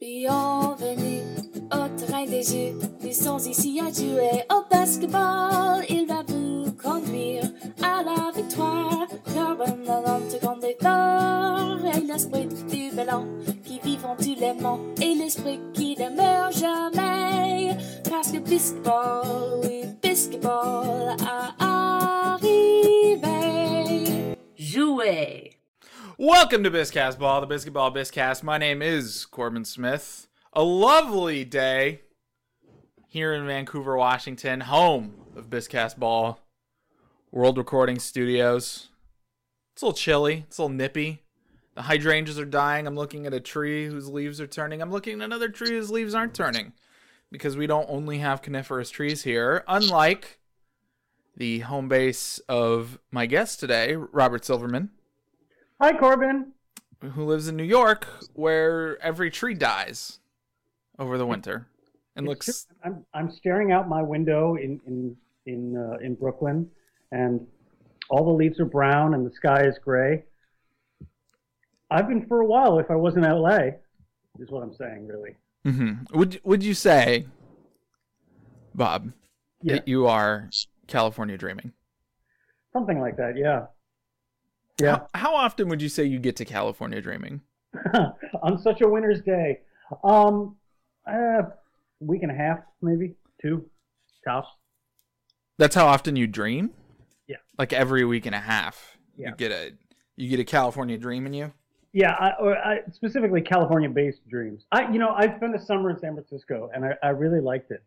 Bienvenue au terrain des jeux. Nous sommes ici à jouer au basketball. Il va vous conduire à la victoire. Corbin dans l'homme seconde est fort. Et l'esprit du ballon qui vit en tous les monts. Et l'esprit qui ne meurt jamais. Parce que basketball, oui, basketball a arrivé. Jouer. Welcome to Biscast Ball, the Basketball Biscast. My name is Corbin Smith. A lovely day here in Vancouver, Washington, home of Biscast Ball, World Recording Studios. It's a little chilly. It's a little nippy. The hydrangeas are dying. I'm looking at a tree whose leaves are turning. I'm looking at another tree whose leaves aren't turning. Because we don't only have coniferous trees here, unlike the home base of my guest today, Robert Silverman. Hi, Corbin. Who lives in New York, where every tree dies over the winter, and looks. I'm staring out my window in Brooklyn, and all the leaves are brown and the sky is gray. I've been for a while. If I was in LA, is what I'm saying, really. Mm-hmm. Would you say, Bob, that you are California dreaming? Something like that, yeah. Yeah. How often would you say you get to California dreaming? On such a winter's day, week and a half, maybe 2, tops. That's how often you dream? Yeah. Like every week and a half, yeah. you get a California dream in you? Yeah, I specifically California-based dreams. I spent a summer in San Francisco, and I really liked it,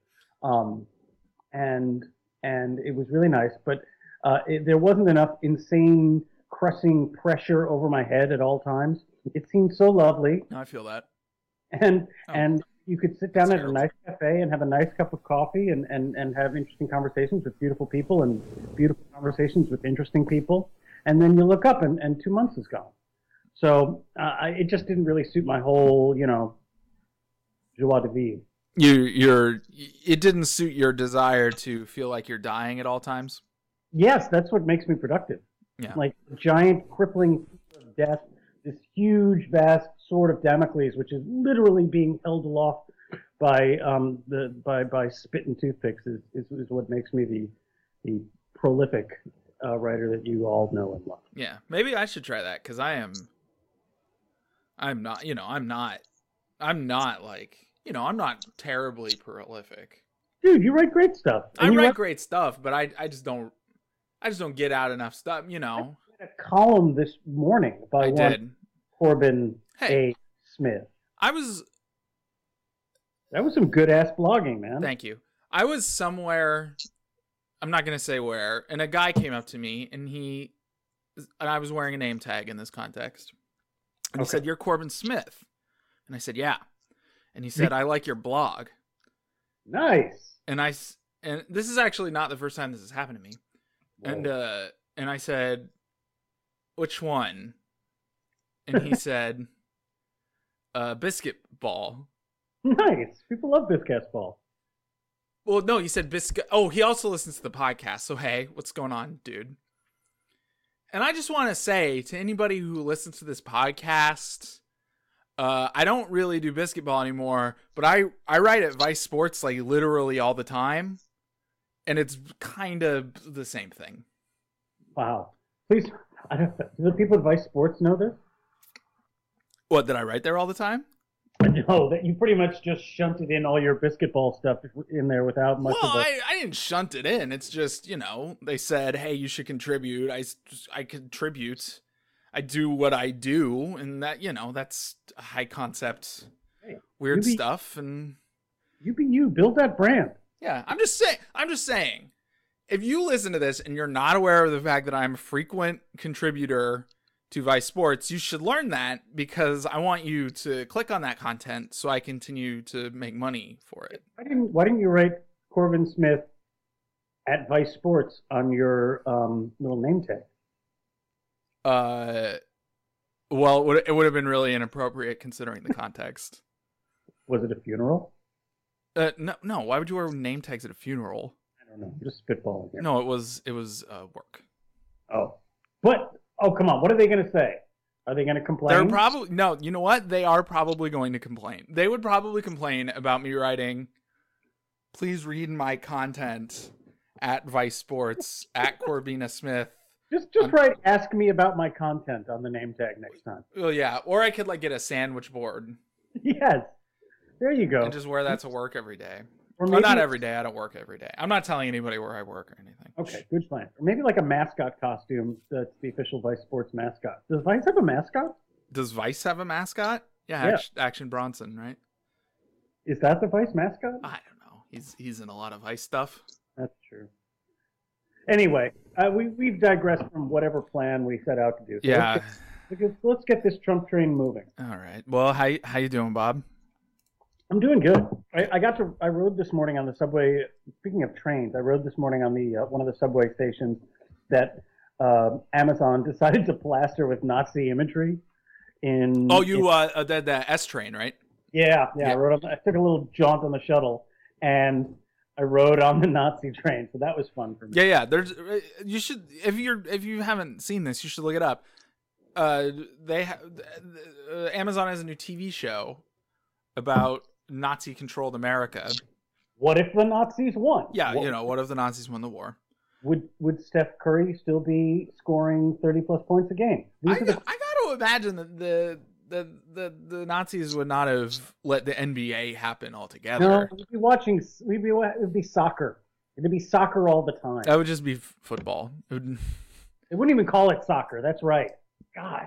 and it was really nice. But there wasn't enough insane, crushing pressure over my head at all times. It seemed so lovely. I feel that. And you could sit down at a nice cafe and have a nice cup of coffee and have interesting conversations with beautiful people and beautiful conversations with interesting people. And then you look up and 2 months is gone. So it just didn't really suit my whole, joie de vivre. It didn't suit your desire to feel like you're dying at all times? Yes, that's what makes me productive. Yeah. Like giant crippling of death, this huge, vast sword of Damocles, which is literally being held aloft by by spit and toothpicks, is what makes me the prolific writer that you all know and love. Yeah, maybe I should try that because I'm not terribly prolific. Dude, you write great stuff. I write great stuff, but I just don't get out enough stuff, I read a column this morning by Corbin A. Smith. That was some good ass blogging, man. Thank you. I was somewhere, I'm not going to say where, and a guy came up to me and I was wearing a name tag in this context. And he said, "You're Corbin Smith." And I said, "Yeah." And he said, "I like your blog." Nice. And this is actually not the first time this has happened to me. Whoa. And I said, "Which one?" And he said, "Biscuit Ball." Nice. People love Biscast Ball. Well, no, he said Biscuit. Oh, he also listens to the podcast. So, hey, what's going on, dude? And I just want to say to anybody who listens to this podcast, I don't really do Biscuit Ball anymore, but I write at Vice Sports like literally all the time. And it's kind of the same thing. Wow. Please, do the people at Vice Sports know this? What, did I write there all the time? No, that you pretty much just shunted in all your basketball stuff in there without much of I didn't shunt it in. It's just, they said, hey, you should contribute. I contribute. I do what I do. And that, that's high concept, weird stuff. And you be you. Build that brand. Yeah, I'm just saying, if you listen to this and you're not aware of the fact that I'm a frequent contributor to Vice Sports, you should learn that because I want you to click on that content so I continue to make money for it. Why didn't you write Corbin Smith at Vice Sports on your little name tag? Well, it would have been really inappropriate considering the context. Was it a funeral? No. Why would you wear name tags at a funeral? I don't know. Just spitballing here. No, it was work. Oh, come on. What are they going to say? Are they going to complain? They're probably no. You know what? They are probably going to complain. They would probably complain about me writing, "Please read my content at Vice Sports at Corbina Smith." Just write, "Ask me about my content" on the name tag next time. Well, yeah. Or I could like get a sandwich board. Yes. There you go. And just wear that to work every day. Or Well, maybe, not every day. I don't work every day. I'm not telling anybody where I work or anything. Okay, good plan. Or maybe like a mascot costume that's the official Vice Sports mascot. Does Vice have a mascot? Does Vice have a mascot? Yeah, Yeah. Action Bronson, right? Is that the Vice mascot? I don't know. He's in a lot of Vice stuff. That's true. Anyway, we've digressed from whatever plan we set out to do. So Yeah. let's get this Trump train moving. All right. Well, how you doing, Bob? I'm doing good. I rode this morning on the subway. Speaking of trains, I rode this morning on the one of the subway stations that Amazon decided to plaster with Nazi imagery. The S train, right? Yeah. I took a little jaunt on the shuttle, and I rode on the Nazi train, so that was fun for me. Yeah. There's you should if you haven't seen this, you should look it up. Amazon has a new TV show about Nazi-controlled America. What if the Nazis won? Yeah, what if the Nazis won the war? Would Steph Curry still be scoring 30-plus points a game? I got to imagine that the Nazis would not have let the NBA happen altogether. No, it'd be soccer. It'd be soccer all the time. That would just be football. They wouldn't even call it soccer. That's right. God.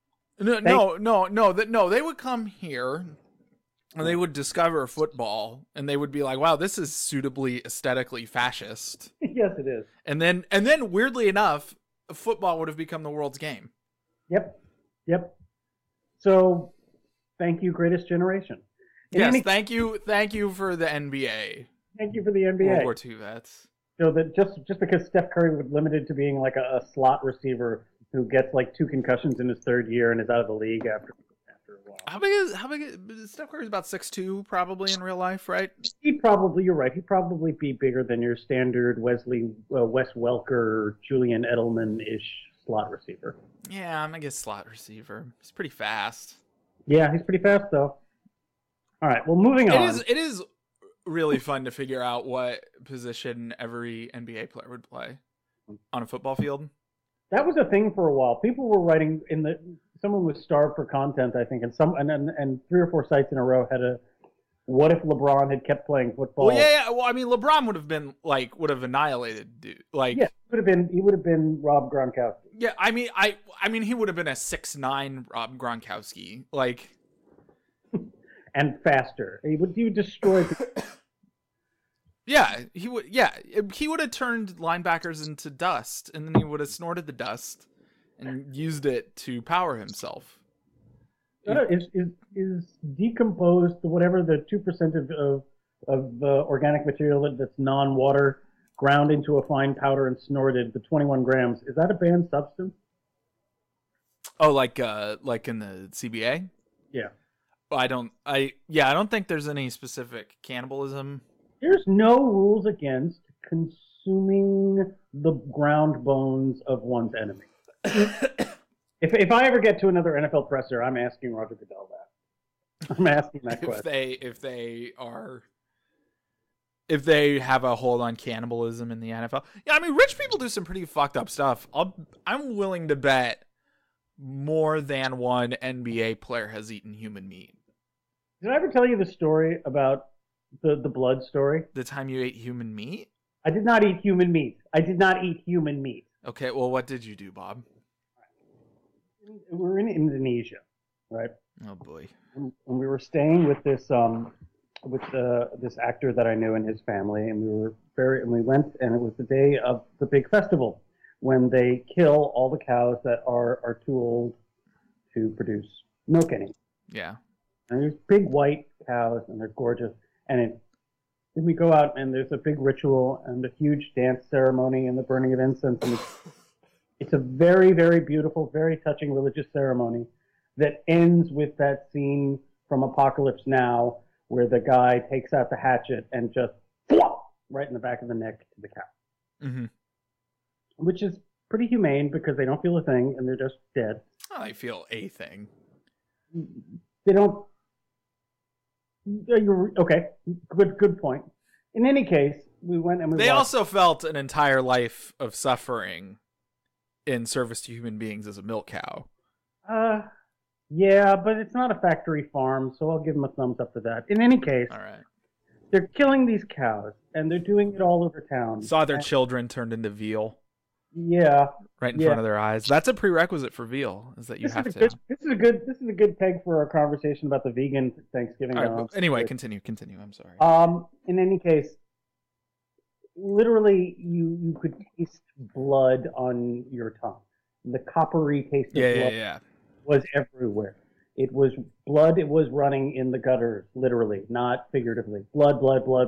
No. They would come here and they would discover football and they would be like, wow, this is suitably aesthetically fascist. Yes, it is. And then weirdly enough, football would have become the world's game. Yep. So, thank you, Greatest Generation. Thank you for the NBA. Thank you for the NBA. World War II vets. So that just because Steph Curry was limited to being like a slot receiver who gets like 2 concussions in his 3rd year and is out of the league after a while. How big is Steph Curry's about 6'2", probably in real life, right? You're right. He'd probably be bigger than your standard Wes Welker, Julian Edelman-ish slot receiver. Yeah, I guess slot receiver. He's pretty fast. Yeah, he's pretty fast though. All right, well, moving on. It is really fun to figure out what position every NBA player would play on a football field. That was a thing for a while. People were writing someone was starved for content, I think, and 3 or 4 sites in a row had what if LeBron had kept playing football? Well, yeah. Well, I mean, LeBron would have annihilated dude. He would have been Rob Gronkowski. Yeah, I mean, he would have been a 6'9" Rob Gronkowski, and faster. He would destroy. Yeah, he would. Yeah, he would have turned linebackers into dust, and then he would have snorted the dust and used it to power himself. Is decomposed whatever the 2% of organic material that's non-water ground into a fine powder and snorted, the 21 grams, is that a banned substance? Oh, like in the CBA? Yeah. I don't think there's any specific cannibalism. There's no rules against consuming the ground bones of one's enemy. If I ever get to another NFL presser, I'm asking Roger Goodell that. I'm asking that question. If they have a hold on cannibalism in the NFL. Yeah, I mean, rich people do some pretty fucked up stuff. I'm willing to bet more than one NBA player has eaten human meat. Did I ever tell you the story about the blood story? The time you ate human meat? I did not eat human meat. Okay, well, what did you do, Bob? We're in Indonesia, right? Oh boy. And we were staying with this this actor that I knew and his family, and we went, and it was the day of the big festival when they kill all the cows that are too old to produce milk anymore. Yeah. And there's big white cows, and they're gorgeous. And then we go out, and there's a big ritual and a huge dance ceremony and the burning of incense. And it's a very, very beautiful, very touching religious ceremony that ends with that scene from Apocalypse Now where the guy takes out the hatchet and just right in the back of the neck to the cow. Mm-hmm. Which is pretty humane because they don't feel a thing and they're just dead. I feel a thing. They don't. Okay, good point. In any case, we went and we. They watched. also felt an entire life of suffering in service to human beings as a milk cow. Yeah, but it's not a factory farm, so I'll give them a thumbs up for that. In any case, All right. they're killing these cows, and they're doing it all over town. Saw their children turned into veal Yeah, right in front of their eyes. That's a prerequisite for veal, is that you have to. This is a good peg for our conversation about the vegan Thanksgiving. All right, anyway, continue. I'm sorry. In any case, literally, you could taste blood on your tongue. The coppery taste of blood was everywhere. It was blood. It was running in the gutters, literally, not figuratively. Blood.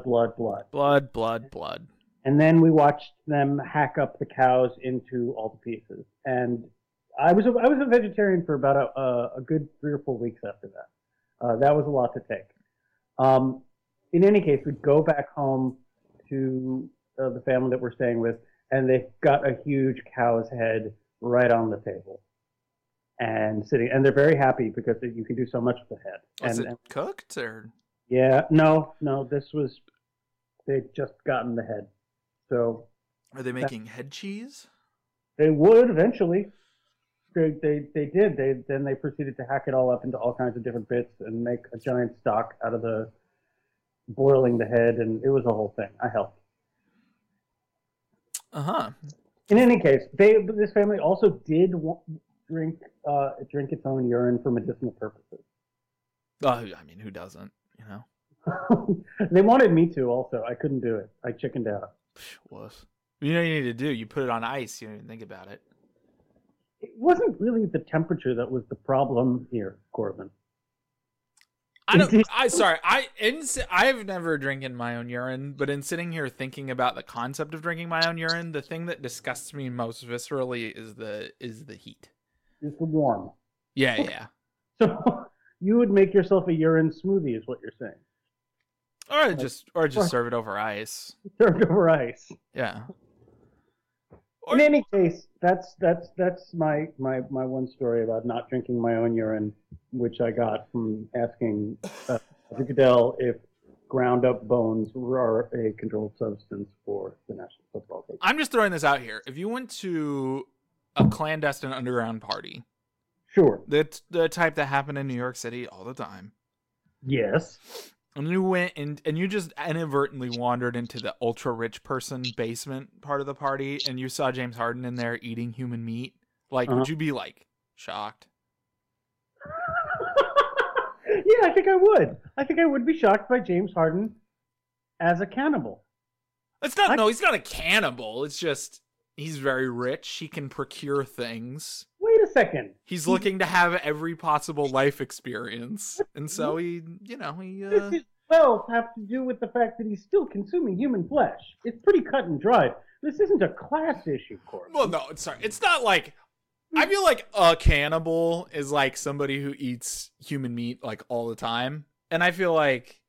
Blood. And then we watched them hack up the cows into all the pieces. And I was a vegetarian for about a good 3 or 4 weeks after that. That was a lot to take. In any case, we go back home to the family that we're staying with, and they've got a huge cow's head right on the table. And sitting, and they're very happy because you can do so much with the head. Was it cooked or? Yeah, no. They'd just gotten the head. So. Are they making head cheese? They would eventually. They did. Then they proceeded to hack it all up into all kinds of different bits and make a giant stock out of the boiling the head, and it was a whole thing. I helped. In any case, this family also did drink its own urine for medicinal purposes. I mean, who doesn't? You know. They wanted me to. Also, I couldn't do it. I chickened out. Was you know what you need to do? You put it on ice. You don't even think about it. It wasn't really the temperature that was the problem here, Corbin. I've never drinking my own urine, but in sitting here thinking about the concept of drinking my own urine, the thing that disgusts me most viscerally is the heat. It's the warm. Yeah. So you would make yourself a urine smoothie, is what you're saying. Or just serve it over ice. Served over ice. Yeah. In any case, that's my one story about not drinking my own urine, which I got from asking Roger Goodell if ground up bones are a controlled substance for the National Football League. I'm just throwing this out here. If you went to a clandestine underground party, sure, the type that happened in New York City all the time. Yes. And you went and you just inadvertently wandered into the ultra rich person basement part of the party, and you saw James Harden in there eating human meat. Like, would you be like shocked? Yeah, I think I would. I think I would be shocked by James Harden as a cannibal. He's not a cannibal. It's just he's very rich. He can procure things. Wait a second. He's looking to have every possible life experience, and so he. This is have to do with the fact that he's still consuming human flesh. It's pretty cut and dried. This isn't a class issue, Corbin. Well, no, it's not like. I feel like a cannibal is like somebody who eats human meat like all the time, and I feel like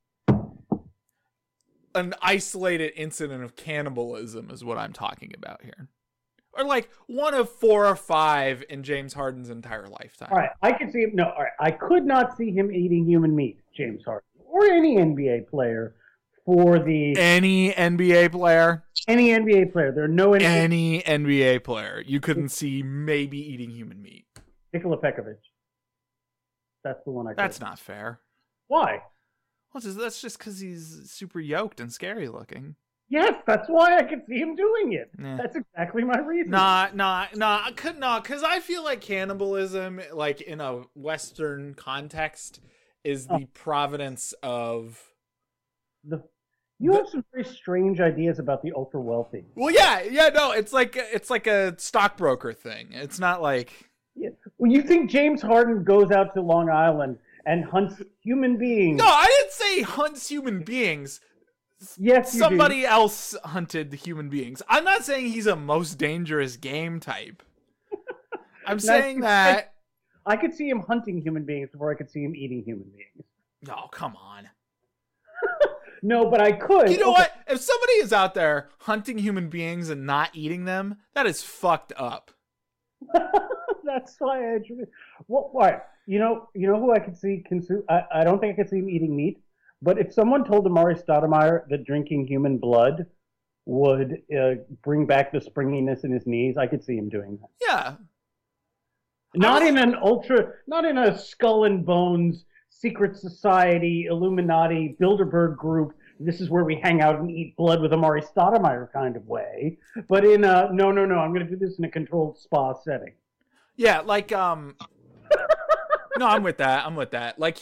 an isolated incident of cannibalism is what I'm talking about here. Or like 1 of 4 or 5 in James Harden's entire lifetime. All right, I could see him. No, all right, I could not see him eating human meat, James Harden, or any NBA player any NBA player. Any NBA player. There are no any NBA player you couldn't see maybe eating human meat. Nikola Pekovic. That's the one I. That's not fair. Why? Well, that's just because he's super yoked and scary looking. Yes, that's why I could see him doing it. That's exactly my reason. Because I feel like cannibalism, like in a Western context, is the providence of You have some very strange ideas about the ultra wealthy. Well, no, it's like a stockbroker thing. It's not like. Yeah. Well, you think James Harden goes out to Long Island and hunts human beings? No, I didn't say hunts human beings. Yes, somebody else hunted the human beings. I'm not saying he's a most dangerous game type. I'm saying that I could see him hunting human beings before I could see him eating human beings. No, come on. No, but I could. You know what? If somebody is out there hunting human beings and not eating them, that is fucked up. That's why why? You know who I could see consume. I don't think I could see him eating meat. But if someone told Amari Stoudemire that drinking human blood would bring back the springiness in his knees, I could see him doing that. Yeah. Not in a Skull and Bones, secret society, Illuminati, Bilderberg group. This is where we hang out and eat blood with Amari Stoudemire kind of way. But in a, no, I'm going to do this in a controlled spa setting. Yeah, like, no, I'm with that. Like,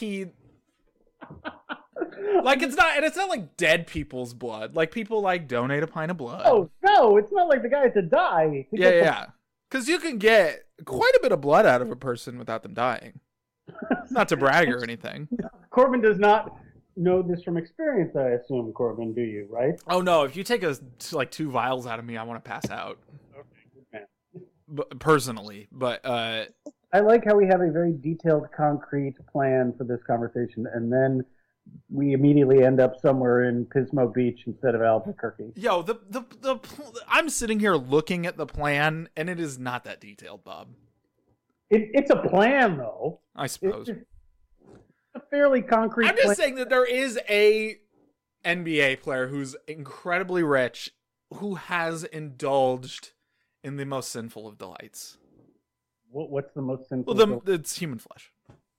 like, it's not like dead people's blood. Like, people, like, donate a pint of blood. Oh, no, it's not like the guy had to die. Yeah. Because you can get quite a bit of blood out of a person without them dying. Not to brag or anything. Corbin does not know this from experience, I assume, Corbin, do you, right? Oh, no, if you take like 2 vials out of me, I want to pass out. Okay. Personally, but... I like how we have a very detailed, concrete plan for this conversation, and then we immediately end up somewhere in Pismo Beach instead of Albuquerque. Yo, I'm sitting here looking at the plan, and it is not that detailed, Bob. It's a plan, though. I suppose. It's a fairly concrete I'm just plan. saying that there is a NBA player who's incredibly rich who has indulged in the most sinful of delights. What's the most sinful? Well, it's human flesh.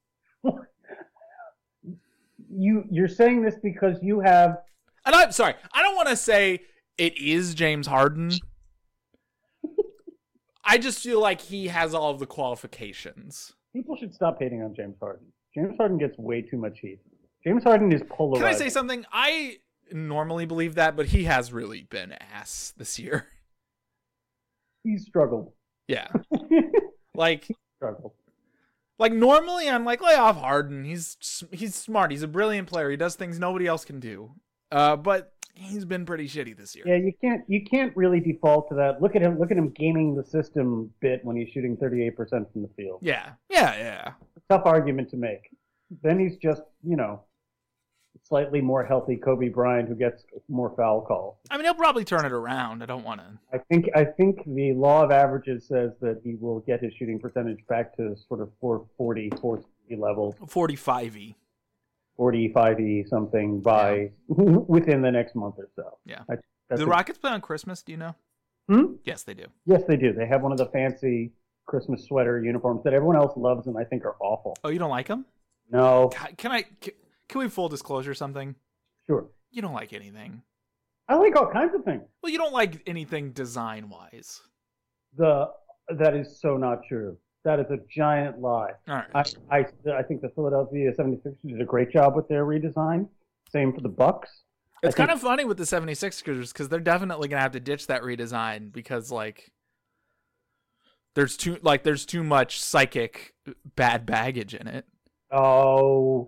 You're saying this because you have... And I'm sorry, I don't want to say it is James Harden. I just feel like he has all of the qualifications. People should stop hating on James Harden. James Harden gets way too much heat. James Harden is polarizing. Can I say something? I normally believe that, but he has really been ass this year. He's struggled. Yeah. Like, struggled. Like, normally I'm like, lay off Harden. He's smart. He's a brilliant player. He does things nobody else can do. But he's been pretty shitty this year. Yeah, you can't really default to that. Look at him gaming the system bit when he's shooting 38% from the field. Yeah. Tough argument to make. Then he's just, slightly more healthy Kobe Bryant who gets more foul calls. I mean, he'll probably turn it around. I don't want to. I think the law of averages says that he will get his shooting percentage back to sort of 440 level. 45-y. 45-y something by within the next month or so. Yeah. The Rockets play on Christmas, do you know? Yes, they do. Yes, they do. They have one of the fancy Christmas sweater uniforms that everyone else loves and I think are awful. Oh, you don't like them? No. Can we full disclosure something? Sure. You don't like anything. I like all kinds of things. Well, you don't like anything design-wise. That is so not true. That is a giant lie. All right. I think the Philadelphia 76ers did a great job with their redesign. Same for the Bucks. It's kind of funny with the 76ers because they're definitely going to have to ditch that redesign because, like, there's too much psychic bad baggage in it. Oh,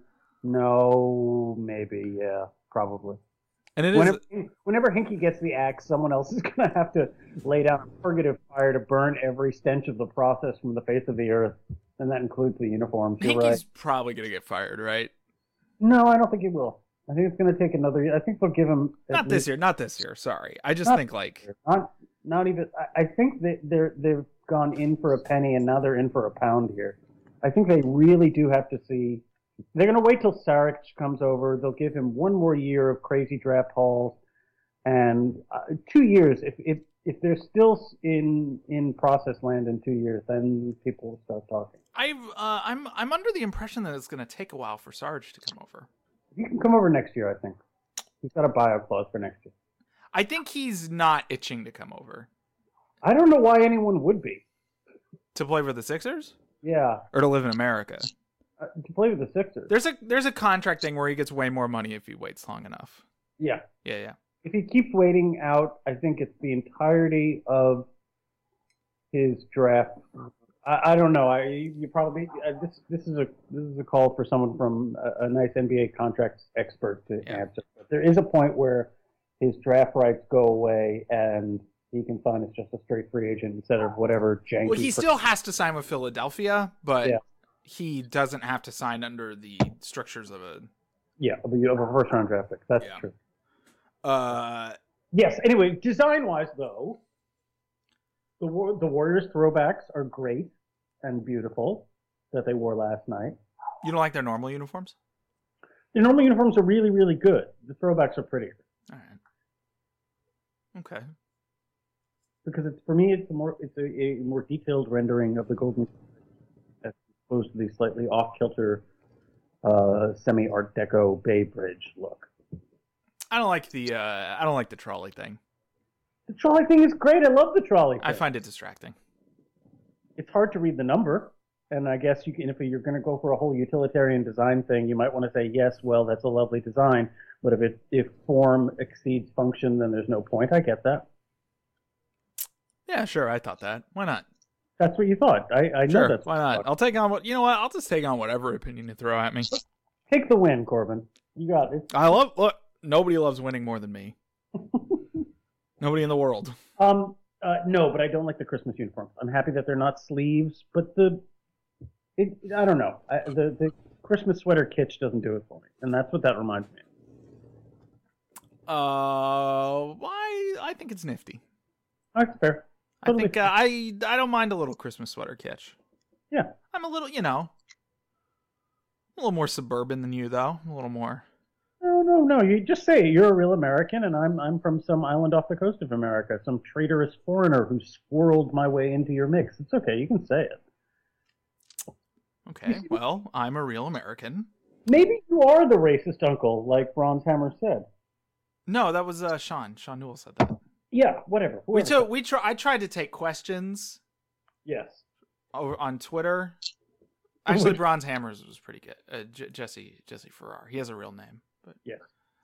no, maybe, yeah, probably. And whenever Hinkie gets the axe, someone else is going to have to lay down a purgative fire to burn every stench of the process from the face of the earth, and that includes the uniforms. You're Hinkie's right. probably going to get fired, right? No, I don't think he will. I think it's going to take another year. I think they'll give him... Not this year, sorry. I just think, like... Not even... I think that they've gone in for a penny, and now they're in for a pound here. I think they really do have to see... They're going to wait till Saric comes over. They'll give him one more year of crazy draft hauls, and 2 years. If they're still in process land in 2 years, then people will start talking. I'm under the impression that it's going to take a while for Sarge to come over. He can come over next year, I think. He's got a buyout clause for next year. I think he's not itching to come over. I don't know why anyone would be. To play for the Sixers? Yeah. Or to live in America? To play with the Sixers. There's a contract thing where he gets way more money if he waits long enough. Yeah. Yeah. If he keeps waiting out, I think it's the entirety of his draft. I don't know. You probably this is a call for someone from a nice NBA contracts expert to answer. But there is a point where his draft rights go away and he can sign as just a straight free agent instead of whatever janky. Well, he still has to sign with Philadelphia, but he doesn't have to sign under the structures of a of a first round draft pick. That's true. Yes. Anyway, design-wise, though, the Warriors throwbacks are great and beautiful that they wore last night. You don't like their normal uniforms? The normal uniforms are really, really good. The throwbacks are prettier. All right. Okay. Because for me, it's a more detailed rendering of the Golden, as opposed to the slightly off-kilter, semi-Art Deco Bay Bridge look. I don't like the trolley thing. The trolley thing is great. I love the trolley thing. I find it distracting. It's hard to read the number, and I guess if you're going to go for a whole utilitarian design thing, you might want to say, yes, well, that's a lovely design, but if form exceeds function, then there's no point. I get that. Yeah, sure. I thought that. Why not? That's what you thought. I sure, know that's why not? I'll take on I'll just take on whatever opinion you throw at me. Take the win, Corbin. You got it. Look, nobody loves winning more than me. Nobody in the world. No, but I don't like the Christmas uniforms. I'm happy that they're not sleeves, but I don't know. The Christmas sweater kitsch doesn't do it for me, and that's what that reminds me of. I think it's nifty. That's fair. Totally. I think I don't mind a little Christmas sweater kitsch. Yeah. I'm a little more suburban than you, though. A little more. No. You just say you're a real American, and I'm from some island off the coast of America, some traitorous foreigner who swirled my way into your mix. It's okay. You can say it. Okay. Well, I'm a real American. Maybe you are the racist uncle, like Bronze Hammer said. No, that was Sean. Sean Newell said that. Yeah, whatever. I tried to take questions. Yes. Over on Twitter. Actually, Bronze Hammers was pretty good. Jesse Farrar. He has a real name, but yes.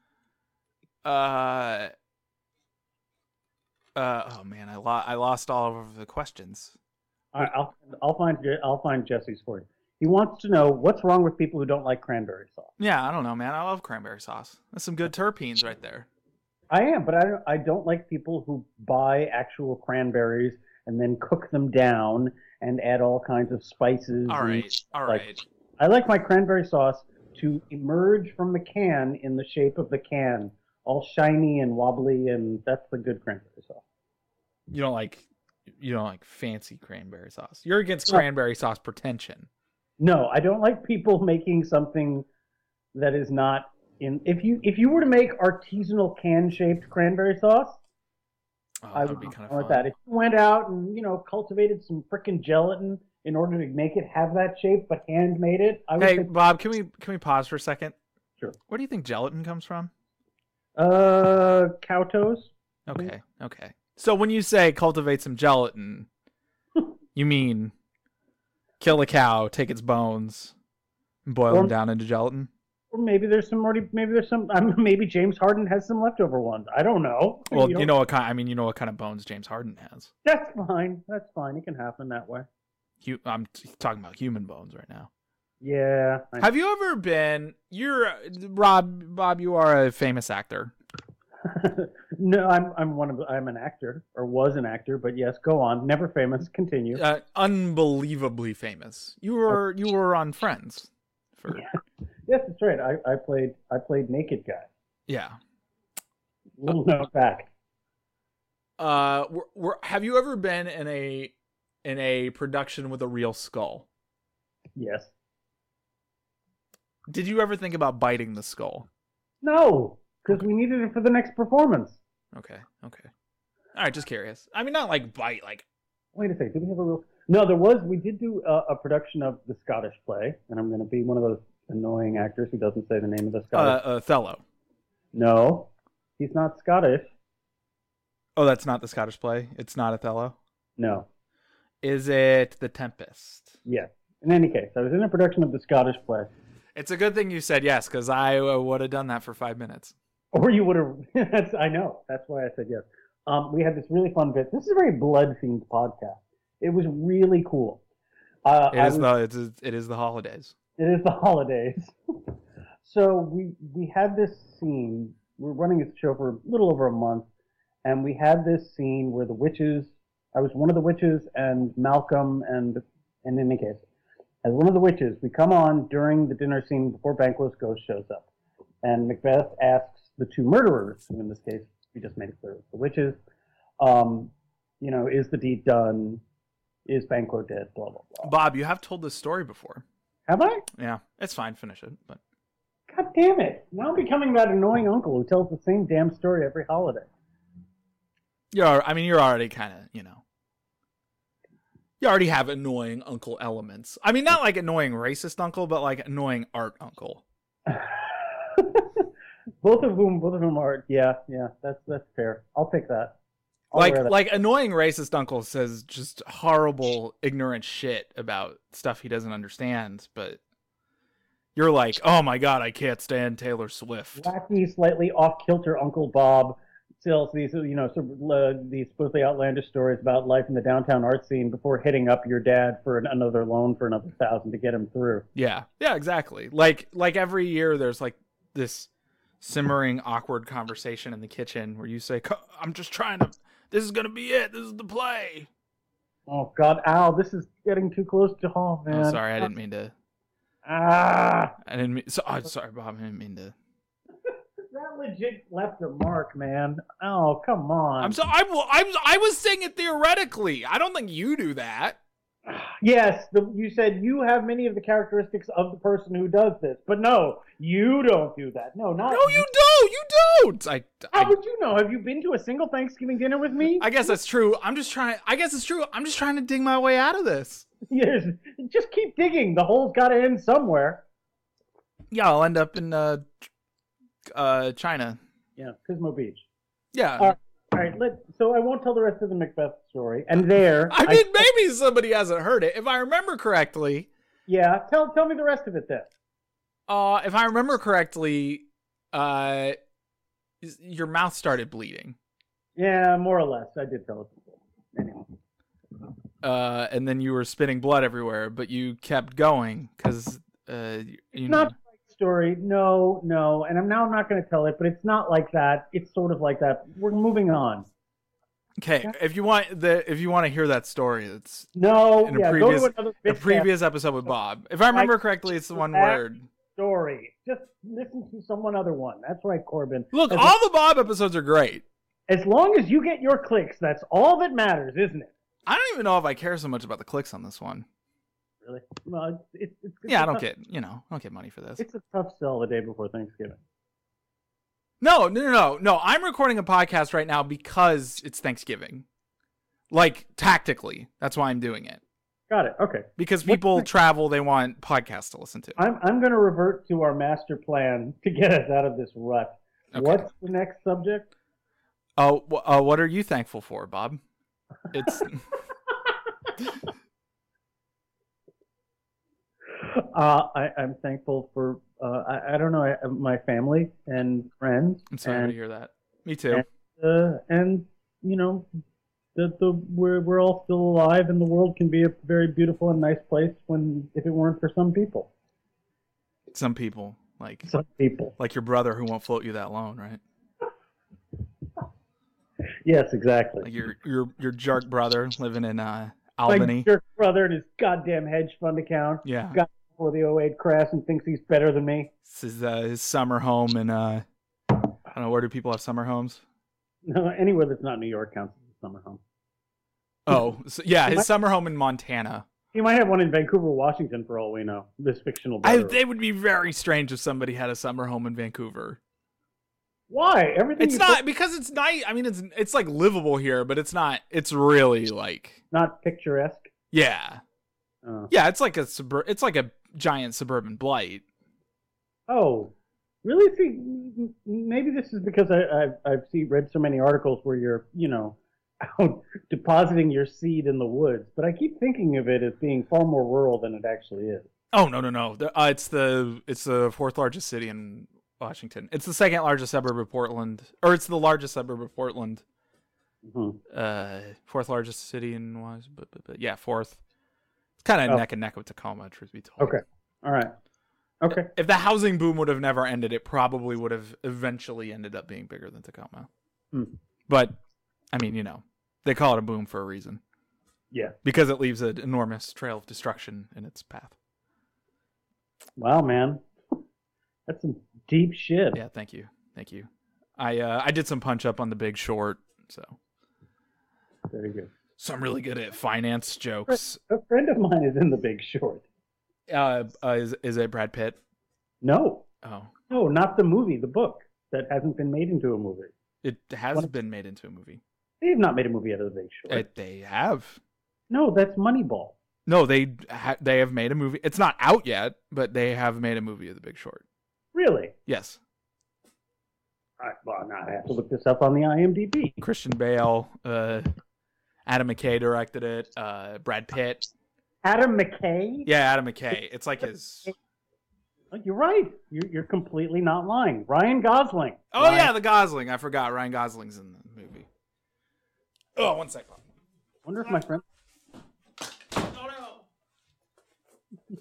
Oh man, I lost all of the questions. I'll find Jesse's for you. He wants to know what's wrong with people who don't like cranberry sauce. Yeah, I don't know, man. I love cranberry sauce. That's some good terpenes right there. I am, but I don't like people who buy actual cranberries and then cook them down and add all kinds of spices. All right. I like my cranberry sauce to emerge from the can in the shape of the can, all shiny and wobbly, and that's the good cranberry sauce. You don't like fancy cranberry sauce. You're against cranberry sauce pretension. No, I don't like people making something that is not in. If you were to make artisanal can-shaped cranberry sauce, I would be kind of fun with that. If you went out and cultivated some frickin' gelatin in order to make it have that shape, but handmade it, I would. Hey, Bob, can we pause for a second? Sure. Where do you think gelatin comes from? Cow toes. Okay. So when you say cultivate some gelatin, you mean kill a cow, take its bones, and boil them down into gelatin? Or maybe there's some. Maybe James Harden has some leftover ones. I don't know. Well, you know what kind of bones James Harden has. That's fine. It can happen that way. I'm talking about human bones right now. Yeah. Have you ever been? Bob. You are a famous actor. No, I'm an actor, or was an actor, but yes, go on. Never famous. Continue. Unbelievably famous. You were on Friends. Yes, that's right. I played Naked Guy. Yeah. Little note back. Have you ever been in a production with a real skull? Yes. Did you ever think about biting the skull? No, because we needed it for the next performance. Okay. All right, just curious. I mean, not like bite, like. Wait a second. Did we have a real? No, there was. We did do a production of the Scottish play, and I'm going to be one of those annoying actors who doesn't say the name of the Scottish. Othello. No, he's not Scottish. Oh, that's not the Scottish play? It's not Othello? No. Is it The Tempest? Yes. In any case, I was in a production of the Scottish play. It's a good thing you said yes, because I would have done that for 5 minutes. Or you would have. I know. That's why I said yes. We had this really fun bit. This is a very blood-themed podcast. It was really cool. It is the holidays. It is the holidays. So we had this scene. We were running this show for a little over a month, and we had this scene where the witches. I was one of the witches, and Malcolm, and in any case, as one of the witches, we come on during the dinner scene before Banquo's ghost shows up, and Macbeth asks the two murderers, who in this case, we just made it clear, the witches. Is the deed done? Is Banquo dead? Blah, blah, blah. Bob, you have told this story before. Have I? Yeah, it's fine. Finish it. But God damn it. Now I'm becoming that annoying uncle who tells the same damn story every holiday. you're already kind of, you already have annoying uncle elements. I mean, not like annoying racist uncle, but like annoying art uncle. Both of whom are, yeah, that's fair. I'll take that. Like annoying racist uncle says just horrible, ignorant shit about stuff he doesn't understand, but you're like, oh my god, I can't stand Taylor Swift. Wacky, slightly off-kilter Uncle Bob tells these, these supposedly outlandish stories about life in the downtown art scene before hitting up your dad for another loan for another $1,000 to get him through. Yeah, exactly. Like every year there's like this simmering, awkward conversation in the kitchen where you say, I'm just trying to, this is going to be it. This is the play. Oh, God, ow, this is getting too close to home, man. Oh, sorry, I didn't mean to. I didn't mean, sorry, Bob, I didn't mean to. That legit left a mark, man. Oh, come on. I was saying it theoretically. I don't think you do that. Yes, you said you have many of the characteristics of the person who does this, but no, you don't do that. No, not. No, you don't. You don't. How would you know? Have you been to a single Thanksgiving dinner with me? I guess that's true. I guess it's true. I'm just trying to dig my way out of this. Yes, just keep digging. The hole's got to end somewhere. Yeah, I'll end up in China. Yeah, Pismo Beach. Yeah. All right, so I won't tell the rest of the Macbeth story. And maybe somebody hasn't heard it. If I remember correctly. Yeah, tell me the rest of it then. If I remember correctly, your mouth started bleeding. Yeah, more or less. I did tell it before. Anyway. And then you were spitting blood everywhere, but you kept going because Not the right story. No, and I'm not going to tell it, but it's not like that. It's sort of like that. We're moving on. Okay, yeah. If you want to hear that story, it's go to a previous episode with Bob. If I remember correctly, it's the one word story. Just listen to someone other one. That's right, Corbin. Look, all the Bob episodes are great. As long as you get your clicks, that's all that matters, isn't it? I don't even know if I care so much about the clicks on this one. Really? Well, it's yeah, I don't get money for this. It's a tough sell the day before Thanksgiving. No. I'm recording a podcast right now because it's Thanksgiving. Like, tactically. That's why I'm doing it. Got it. Okay. Because people travel, they want podcasts to listen to. I'm going to revert to our master plan to get us out of this rut. Okay. What's the next subject? Oh, what are you thankful for, Bob? It's... I'm thankful for I don't know, my family and friends. I'm sorry to hear that. Me too. And we're all still alive, and the world can be a very beautiful and nice place if it weren't for some people. Some people, like your brother who won't float you that loan, right? Yes, exactly. Like your jerk brother living in Albany. My jerk brother and his goddamn hedge fund account. Yeah. Got before the 2008 crash and thinks he's better than me. This is his summer home, and I don't know, where do people have summer homes? No, anywhere that's not New York counts as a summer home. Oh, so, yeah, his summer home in Montana. He might have one in Vancouver, Washington, for all we know. This fictional brother. It would be very strange if somebody had a summer home in Vancouver. Why? It's not because it's nice. I mean, it's like livable here, but it's not. It's really like not picturesque. Yeah, yeah. It's like a giant suburban blight. Oh, really? See, maybe this is because I've read so many articles where you're out depositing your seed in the woods, but I keep thinking of it as being far more rural than it actually is. Oh no! It's the fourth largest city in Washington. It's the second largest suburb of Portland, or it's the largest suburb of Portland. Mm-hmm. Fourth largest city in Washington, but yeah, fourth. It's kind of neck and neck with Tacoma, truth be told. Okay, all right. Okay. If the housing boom would have never ended, it probably would have eventually ended up being bigger than Tacoma. But I mean, they call it a boom for a reason. Yeah, because it leaves an enormous trail of destruction in its path. Wow, man, that's some deep shit. Yeah, thank you. I did some punch up on The Big Short, so Very good. I'm really good at finance jokes. A friend of mine is in The Big Short. Is it Brad Pitt? No, Oh, no, not the movie. The book that hasn't been made into a movie. it has been made into a movie. They've not made a movie out of The Big Short. They have. No, that's Moneyball. No, they have made a movie. It's not out yet, but they have made a movie of The Big Short. Really? Yes. Well, now I have to look this up on the IMDb. Christian Bale, Adam McKay directed it. Brad Pitt. Adam McKay? Yeah, Adam McKay. It's like his. You're right. You're completely not lying. Ryan Gosling. Oh yeah, the Gosling. I forgot Ryan Gosling's in the movie. Oh, 1 second. Wonder if my friend. Oh no.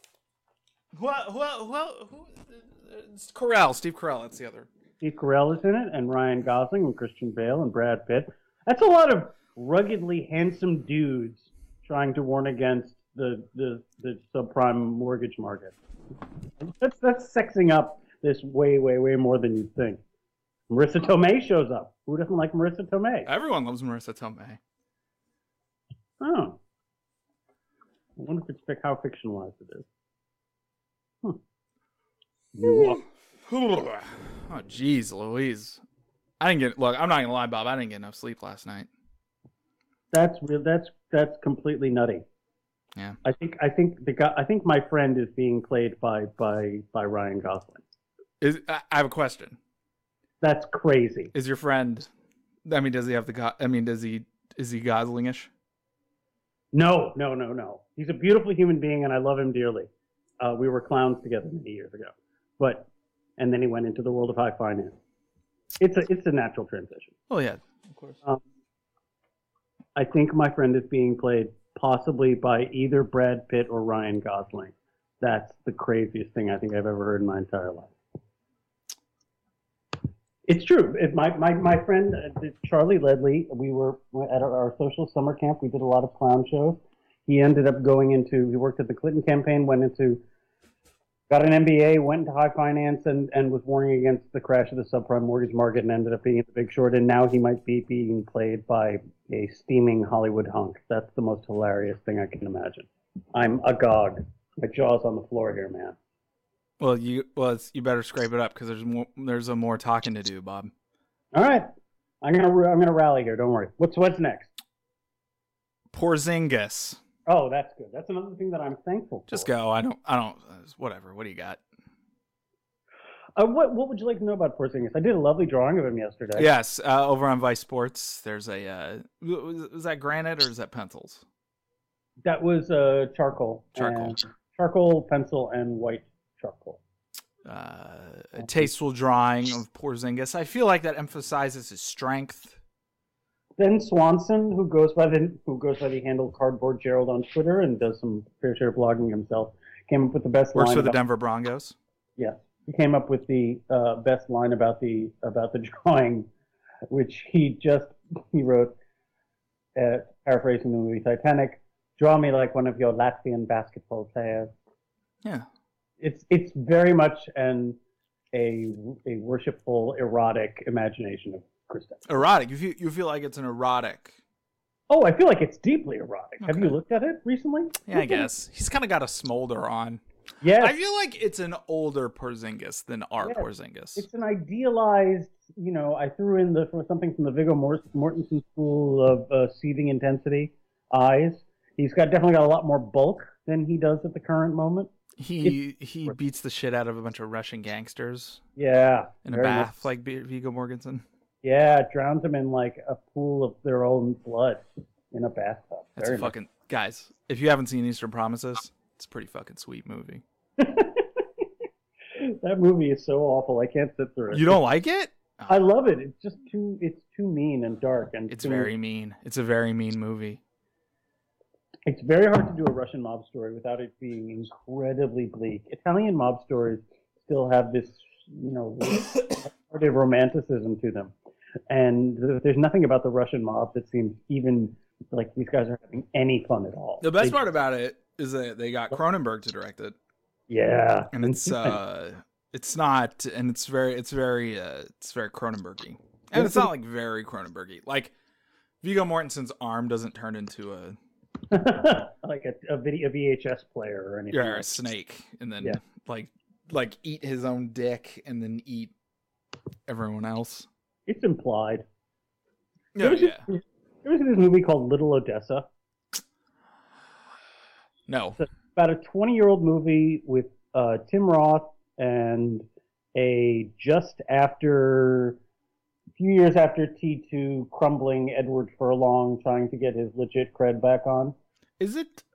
Who? It's Carell. Steve Carell. That's the other. Steve Carell is in it, and Ryan Gosling, and Christian Bale, and Brad Pitt. That's a lot of ruggedly handsome dudes trying to warn against the subprime mortgage market. That's sexing up this way more than you think. Marissa Tomei shows up. Who doesn't like Marissa Tomei? Everyone loves Marissa Tomei. Oh. I wonder if it's how fictionalized it is. Oh, jeez, Louise. I didn't get. Look, I'm not gonna lie, Bob. I didn't get enough sleep last night. That's real. That's completely nutty. Yeah. I think my friend is being played by Ryan Gosling. I have a question. That's crazy. Is your friend? I mean, does he have the? I mean, is he Goslingish? No. He's a beautiful human being, and I love him dearly. We were clowns together many years ago, and then he went into the world of high finance. It's a natural transition. Oh yeah, of course. I think my friend is being played possibly by either Brad Pitt or Ryan Gosling. That's the craziest thing I think I've ever heard in my entire life. It's true. My friend Charlie Ledley, we were at our social summer camp. We did a lot of clown shows. He ended up he worked at the Clinton campaign, got an MBA, went into high finance, and was warning against the crash of the subprime mortgage market, and ended up being in The Big Short. And now he might be being played by a steaming Hollywood hunk. That's the most hilarious thing I can imagine. I'm agog. My jaw's on the floor here, man. Well, you better scrape it up because there's more talking to do, Bob. All right, I'm gonna rally here. Don't worry. What's next? Porzingis. Oh, that's good. That's another thing that I'm thankful for. Just go. I don't. Whatever. What do you got? What would you like to know about Porzingis? I did a lovely drawing of him yesterday. Yes, over on Vice Sports, there's a. Was that granite or is that pencils? That was charcoal. Charcoal, pencil, and white charcoal. A tasteful drawing of Porzingis. I feel like that emphasizes his strength. Ben Swanson, who goes by the handle Cardboard Gerald on Twitter and does some fair share blogging himself, came up with the best line. Works for the Denver Broncos. Yeah, he came up with the best line about the drawing, which he wrote, paraphrasing the movie Titanic. Draw me like one of your Latvian basketball players. Yeah, it's very much a worshipful, erotic imagination of Kristaps. Erotic. You feel like it's an erotic. Oh, I feel like it's deeply erotic. Okay. Have you looked at it recently? Yeah, I guess he's kind of got a smolder on. Yeah, I feel like it's an older Porzingis than our Porzingis. It's an idealized. I threw in something from the Viggo Mortensen school of seething intensity eyes. He's definitely got a lot more bulk than he does at the current moment. He beats the shit out of a bunch of Russian gangsters. Yeah, in a bath like Viggo Mortensen. Yeah, drowns them in like a pool of their own blood in a bathtub. That's a fucking guys. If you haven't seen Eastern Promises, it's a pretty fucking sweet movie. That movie is so awful. I can't sit through it. You don't like it? Oh. I love it. It's just too mean and dark and it's very mean. It's a very mean movie. It's very hard to do a Russian mob story without it being incredibly bleak. Italian mob stories still have this, romanticism to them. And there's nothing about the Russian mob that seems even like these guys are having any fun at all. The best part about it is that they got Cronenberg to direct it. Yeah. And it's It's not, and it's very Cronenberg-y. And it's not like very Cronenberg-y. Like Viggo Mortensen's arm doesn't turn into a like a VHS player or anything. a snake, and then like eat his own dick and then eat everyone else. It's implied. No, You ever seen this movie called Little Odessa? No. It's about a 20-year-old movie with Tim Roth and a few years after T2 crumbling Edward Furlong trying to get his legit cred back on. Is it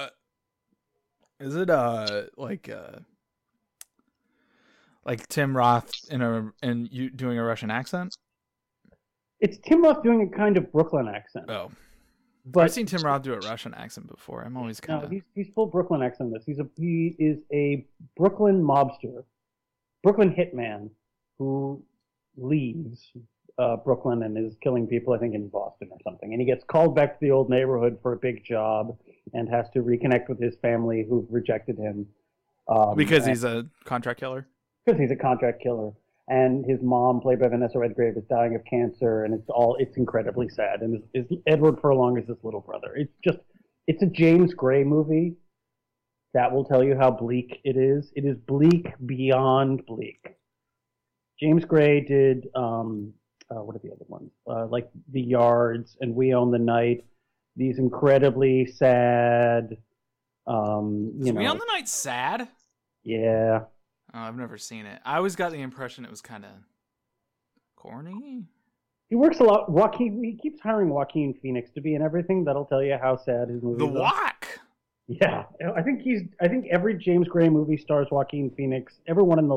like Tim Roth in you doing a Russian accent? It's Tim Roth doing a kind of Brooklyn accent. Oh. But I've seen Tim Roth do a Russian accent before. I'm always kind of... No, he's full Brooklyn accent in this. He is a Brooklyn mobster, Brooklyn hitman who leaves Brooklyn and is killing people, I think, in Boston or something. And he gets called back to the old neighborhood for a big job and has to reconnect with his family who've rejected him. Because he's a contract killer? Because he's a contract killer. And his mom, played by Vanessa Redgrave, is dying of cancer, and it's incredibly sad. And Edward Furlong is his little brother. It's a James Gray movie that will tell you how bleak it is. It is bleak beyond bleak. James Gray did, what are the other ones? Like The Yards and We Own the Night. These incredibly sad, We Own the Night sad? Yeah. Oh, I've never seen it. I always got the impression it was kind of corny. He works a lot. He keeps hiring Joaquin Phoenix to be in everything. That'll tell you how sad his movies The are. Walk. Yeah, I think every James Gray movie stars Joaquin Phoenix. Everyone in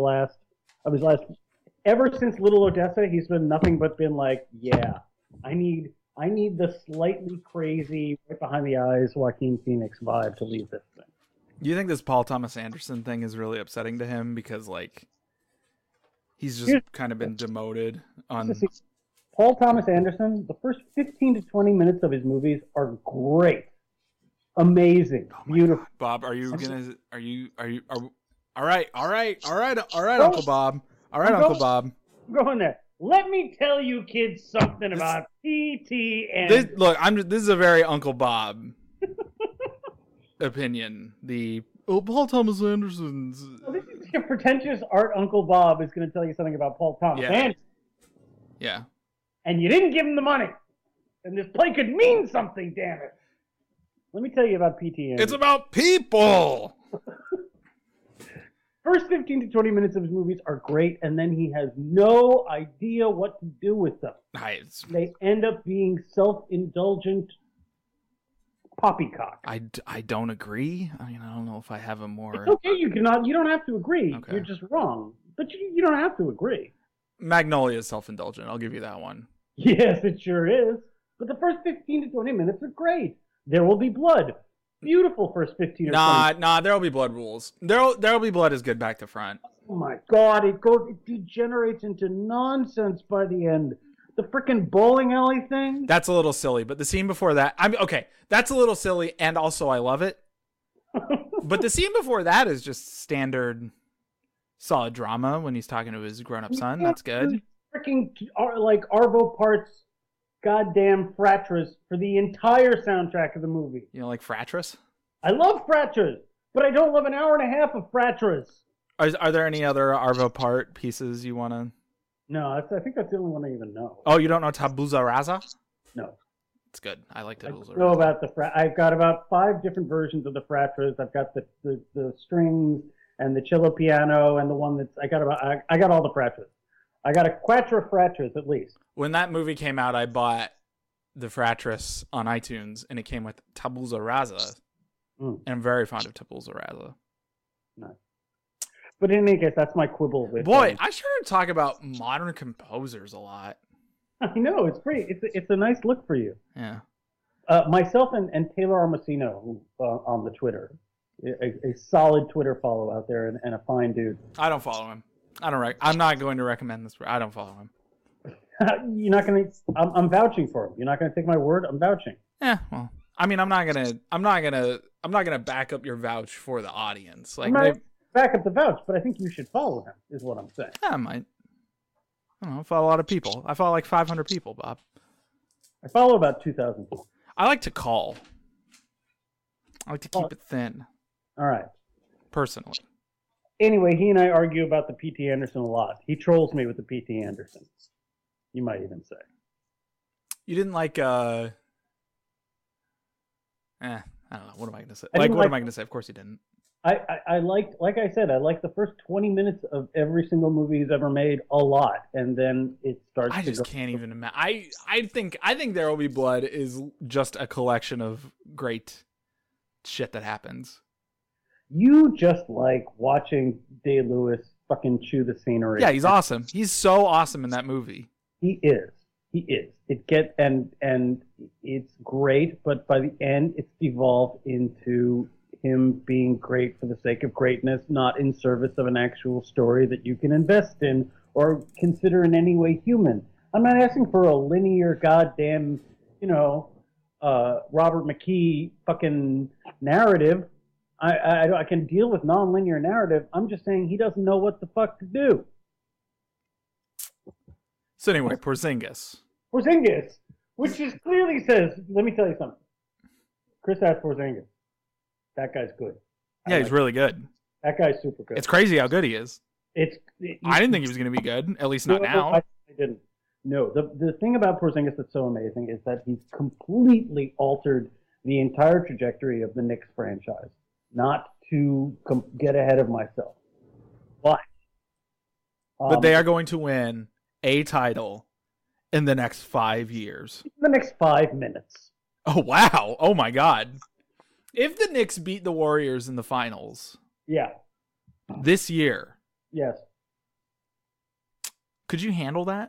ever since Little Odessa, he's been nothing but been like, yeah, I need the slightly crazy, right behind the eyes Joaquin Phoenix vibe to leave this thing. Do you think this Paul Thomas Anderson thing is really upsetting to him because, like, he's just kind of been demoted on... Paul Thomas Anderson, the first 15 to 20 minutes of his movies are great. Amazing. Beautiful. God. Bob, all right, Uncle Bob. All right, Uncle Bob. I'm going there. Let me tell you kids something about P.T. Anderson. This is a very Uncle Bob opinion. Paul Thomas Anderson's... Well, this is a pretentious art Uncle Bob is going to tell you something about Paul Thomas Anderson. Yeah. And you didn't give him the money. And this play could mean something, damn it. Let me tell you about P.T. Anderson. It's about people! First 15 to 20 minutes of his movies are great, and then he has no idea what to do with them. They end up being self-indulgent poppycock. I don't agree. I mean, I don't know if I have a more... It's okay, you don't have to agree. Okay. You're just wrong. But you don't have to agree. Magnolia is self-indulgent. I'll give you that one. Yes, it sure is. But the first 15 to 20 minutes are great. There Will Be Blood. Beautiful first 15 or 20. Nah, There Will Be Blood rules. There Will Be Blood is good back to front. Oh my God, it degenerates into nonsense by the end. The frickin' bowling alley thing? That's a little silly, but the scene before that, okay, that's a little silly, and also I love it. But the scene before that is just standard solid drama when he's talking to his grown-up son. That's good. Freaking like Arvo Part's goddamn Fratras for the entire soundtrack of the movie. You know, like Fratras? I love Fratras, but I don't love an hour and a half of Fratras. Are there any other Arvo Part pieces you want to... No, I think that's the only one I even know. Oh, you don't know Tabula Rasa? No. It's good. I like Tabula Rasa. I know about I've got about 5 different versions of the Fratras. I've got the strings and the cello piano and the one that's... I got all the Fratras. I got a Quattro Fratras at least. When that movie came out, I bought the Fratras on iTunes, and it came with Tabula Rasa. And I'm very fond of Tabula Rasa. Nice. But in any case, that's my quibble with. Boy, I sure talk about modern composers a lot. I know, it's pretty. It's a nice look for you. Yeah. Myself and Taylor Armacino, who on the Twitter, a solid Twitter follow out there and a fine dude. I don't follow him. I'm not going to recommend this. I don't follow him. You're not going to. I'm vouching for him. You're not going to take my word. I'm vouching. Yeah. Well, I mean, I'm not gonna back up your vouch for the audience. Like, back up the vouch, but I think you should follow him, is what I'm saying. Yeah, I might. I don't know. I follow a lot of people. I follow like 500 people, Bob. I follow about 2,000 people. I like to call. I like to keep it thin. All right. Personally. Anyway, he and I argue about the P.T. Anderson a lot. He trolls me with the P.T. Anderson. You might even say. You didn't like, I don't know. What am I going to say? What am I going to say? Of course you didn't. I liked, like I said, I liked the first 20 minutes of every single movie he's ever made a lot, and then it starts. I just can't even imagine. I think There Will Be Blood is just a collection of great shit that happens. You just like watching Day-Lewis fucking chew the scenery. Yeah, he's awesome. He's so awesome in that movie. He is. And it's great, but by the end, it's devolved into him being great for the sake of greatness, not in service of an actual story that you can invest in or consider in any way human. I'm not asking for a linear goddamn, Robert McKee fucking narrative. I can deal with non-linear narrative. I'm just saying he doesn't know what the fuck to do. So anyway, Porzingis, which is clearly says, let me tell you something. Kristaps Porzingis. That guy's good. Yeah, he's really good. That guy's super good. It's crazy how good he is. I didn't think he was going to be good, at least not now. I didn't. No, the thing about Porzingis that's so amazing is that he's completely altered the entire trajectory of the Knicks franchise. Not to get ahead of myself, but they are going to win a title in the next 5 years. The next 5 minutes. Oh, wow. Oh, my God. If the Knicks beat the Warriors in the finals this year, yes, could you handle that?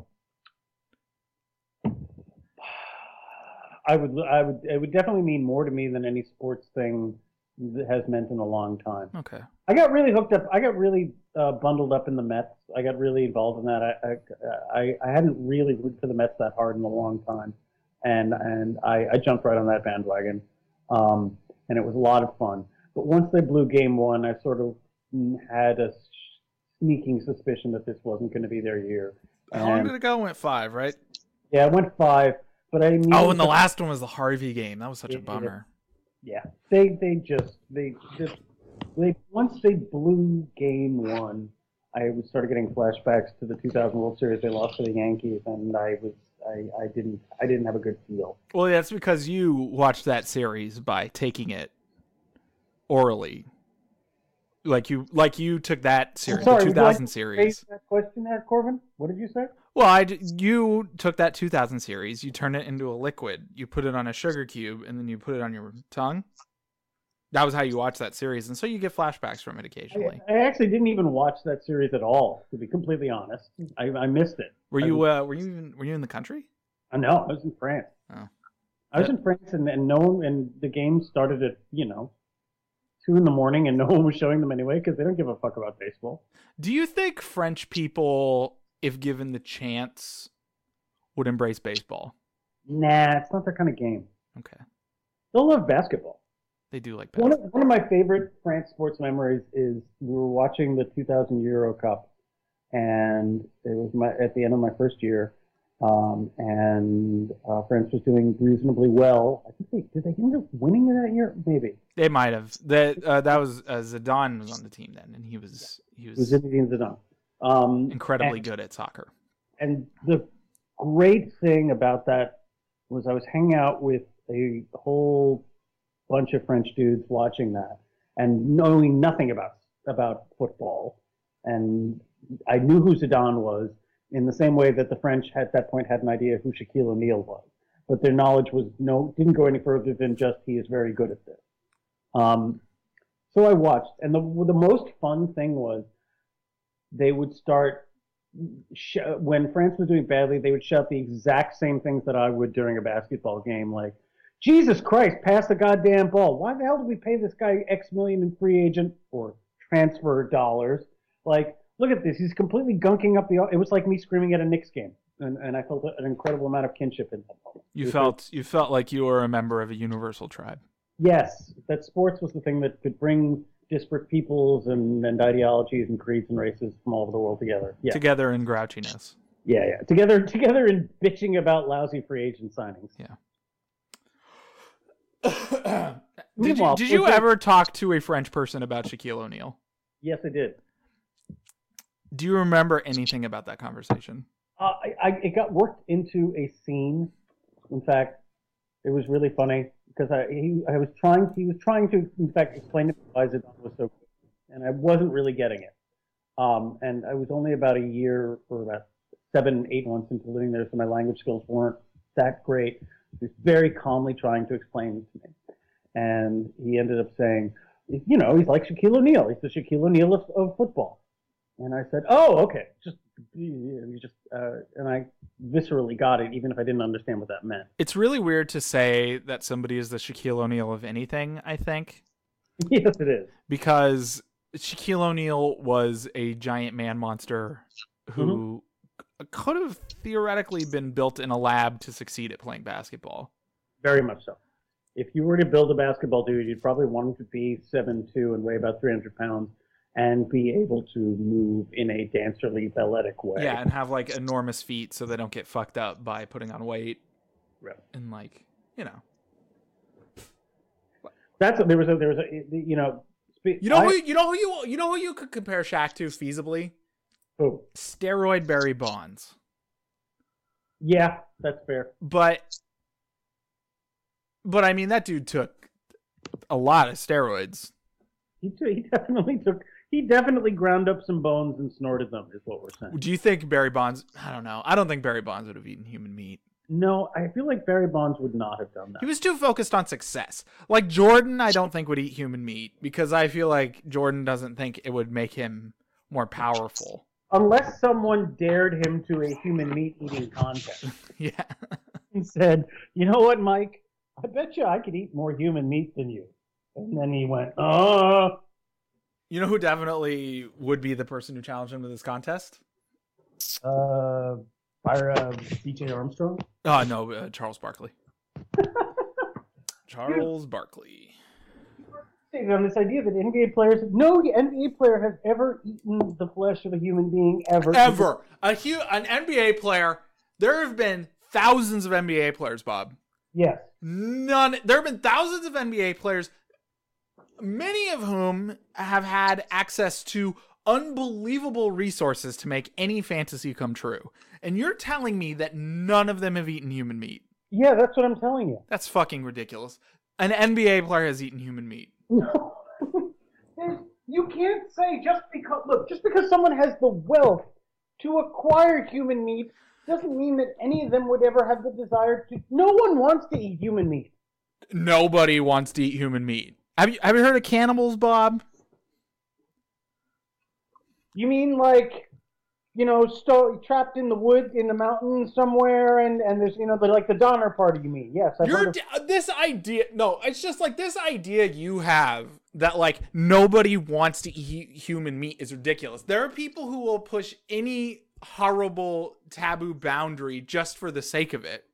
I would. It would definitely mean more to me than any sports thing that has meant in a long time. Okay. I got really hooked up. I got really bundled up in the Mets. I got really involved in that. I hadn't really rooted for the Mets that hard in a long time, and I jumped right on that bandwagon, and it was a lot of fun. But once they blew Game 1, I sort of had a sneaking suspicion that this wasn't going to be their year. How long did it go? It went 5, right? Yeah, it went 5. But and the last one was the Harvey game. That was such a bummer. Yeah, they once they blew Game 1, I started getting flashbacks to the 2000 World Series they lost to the Yankees, and I didn't have a good feel. Well, that's because you watched that series by taking it orally. Like you took that series, the 2000 series. That question there, Corbin? What did you say? Well, you took that 2000 series, you turned it into a liquid, you put it on a sugar cube, and then you put it on your tongue. That was how you watched that series, and so you get flashbacks from it occasionally. I actually didn't even watch that series at all, to be completely honest. I missed it. Were you in the country? No, I was in France. Oh. I was in France, and the game started at 2 in the morning, and no one was showing them anyway because they don't give a fuck about baseball. Do you think French people, if given the chance, would embrace baseball? Nah, it's not their kind of game. Okay. They'll love basketball. They do like basketball. One of my favorite France sports memories is we were watching the 2000 Euro Cup, and it was at the end of my first year, and France was doing reasonably well. I think did they end up winning that year? Maybe they might have. That was Zidane was on the team then, and he was Zinedine Zidane. Incredibly good at soccer. And the great thing about that was I was hanging out with a whole bunch of French dudes watching that and knowing nothing about football. And I knew who Zidane was in the same way that the French at that point had an idea who Shaquille O'Neal was. But their knowledge didn't go any further than just he is very good at this. So I watched, and the most fun thing was they would start when France was doing badly, they would shout the exact same things that I would during a basketball game, like, Jesus Christ, pass the goddamn ball. Why the hell did we pay this guy X million in free agent or transfer dollars? Like, look at this. He's completely gunking up it was like me screaming at a Knicks game. And I felt an incredible amount of kinship in that moment. You felt like you were a member of a universal tribe. Yes, that sports was the thing that could bring disparate peoples and ideologies and creeds and races from all over the world together. Yeah. Together in grouchiness. Yeah. Together in bitching about lousy free agent signings. Yeah. Did you ever talk to a French person about Shaquille O'Neal? Yes, I did. Do you remember anything about that conversation? It got worked into a scene. In fact, it was really funny because he was trying to in fact explain to me why Zidane was so good, and I wasn't really getting it. And I was only about a year or about 7-8 months into living there, so my language skills weren't that great. He was very calmly trying to explain it to me, and he ended up saying, he's like Shaquille O'Neal. He's the Shaquille O'Neal of football. And I said, "Oh, okay." And I viscerally got it, even if I didn't understand what that meant. It's really weird to say that somebody is the Shaquille O'Neal of anything, I think. Yes, it is. Because Shaquille O'Neal was a giant man monster who could have theoretically been built in a lab to succeed at playing basketball. Very much so. If you were to build a basketball dude, you'd probably want him to be 7'2" and weigh about 300 pounds. And be able to move in a dancerly balletic way. Yeah, and have like enormous feet so they don't get fucked up by putting on weight. Right. And like, There was a who you could compare Shaq to feasibly? Who? Steroid Barry Bonds. Yeah, that's fair. But I mean, that dude took a lot of steroids. He definitely ground up some bones and snorted them, is what we're saying. Do you think Barry Bonds... I don't know. I don't think Barry Bonds would have eaten human meat. No, I feel like Barry Bonds would not have done that. He was too focused on success. Like Jordan, I don't think would eat human meat because I feel like Jordan doesn't think it would make him more powerful. Unless someone dared him to a human meat eating contest. Yeah. And said, "You know what, Mike? I bet you I could eat more human meat than you." And then he went, "Oh." You know who definitely would be the person who challenged him to this contest? DJ Armstrong? Oh, no, Charles Barkley. Charles Barkley. On this idea that no NBA player has ever eaten the flesh of a human being ever. Ever. An NBA player, there have been thousands of NBA players, Bob. Yes. There have been thousands of NBA players, many of whom have had access to unbelievable resources to make any fantasy come true. And you're telling me that none of them have eaten human meat? Yeah, that's what I'm telling you. That's fucking ridiculous. An NBA player has eaten human meat. No. You can't say just because someone has the wealth to acquire human meat doesn't mean that any of them would ever have the desire to. No one wants to eat human meat. Nobody wants to eat human meat. Have you heard of cannibals, Bob? You mean like, trapped in the woods in the mountains somewhere, and there's the Donner Party? You mean? Yes, I've heard of... This idea. No, it's just like this idea you have that like nobody wants to eat human meat is ridiculous. There are people who will push any horrible taboo boundary just for the sake of it.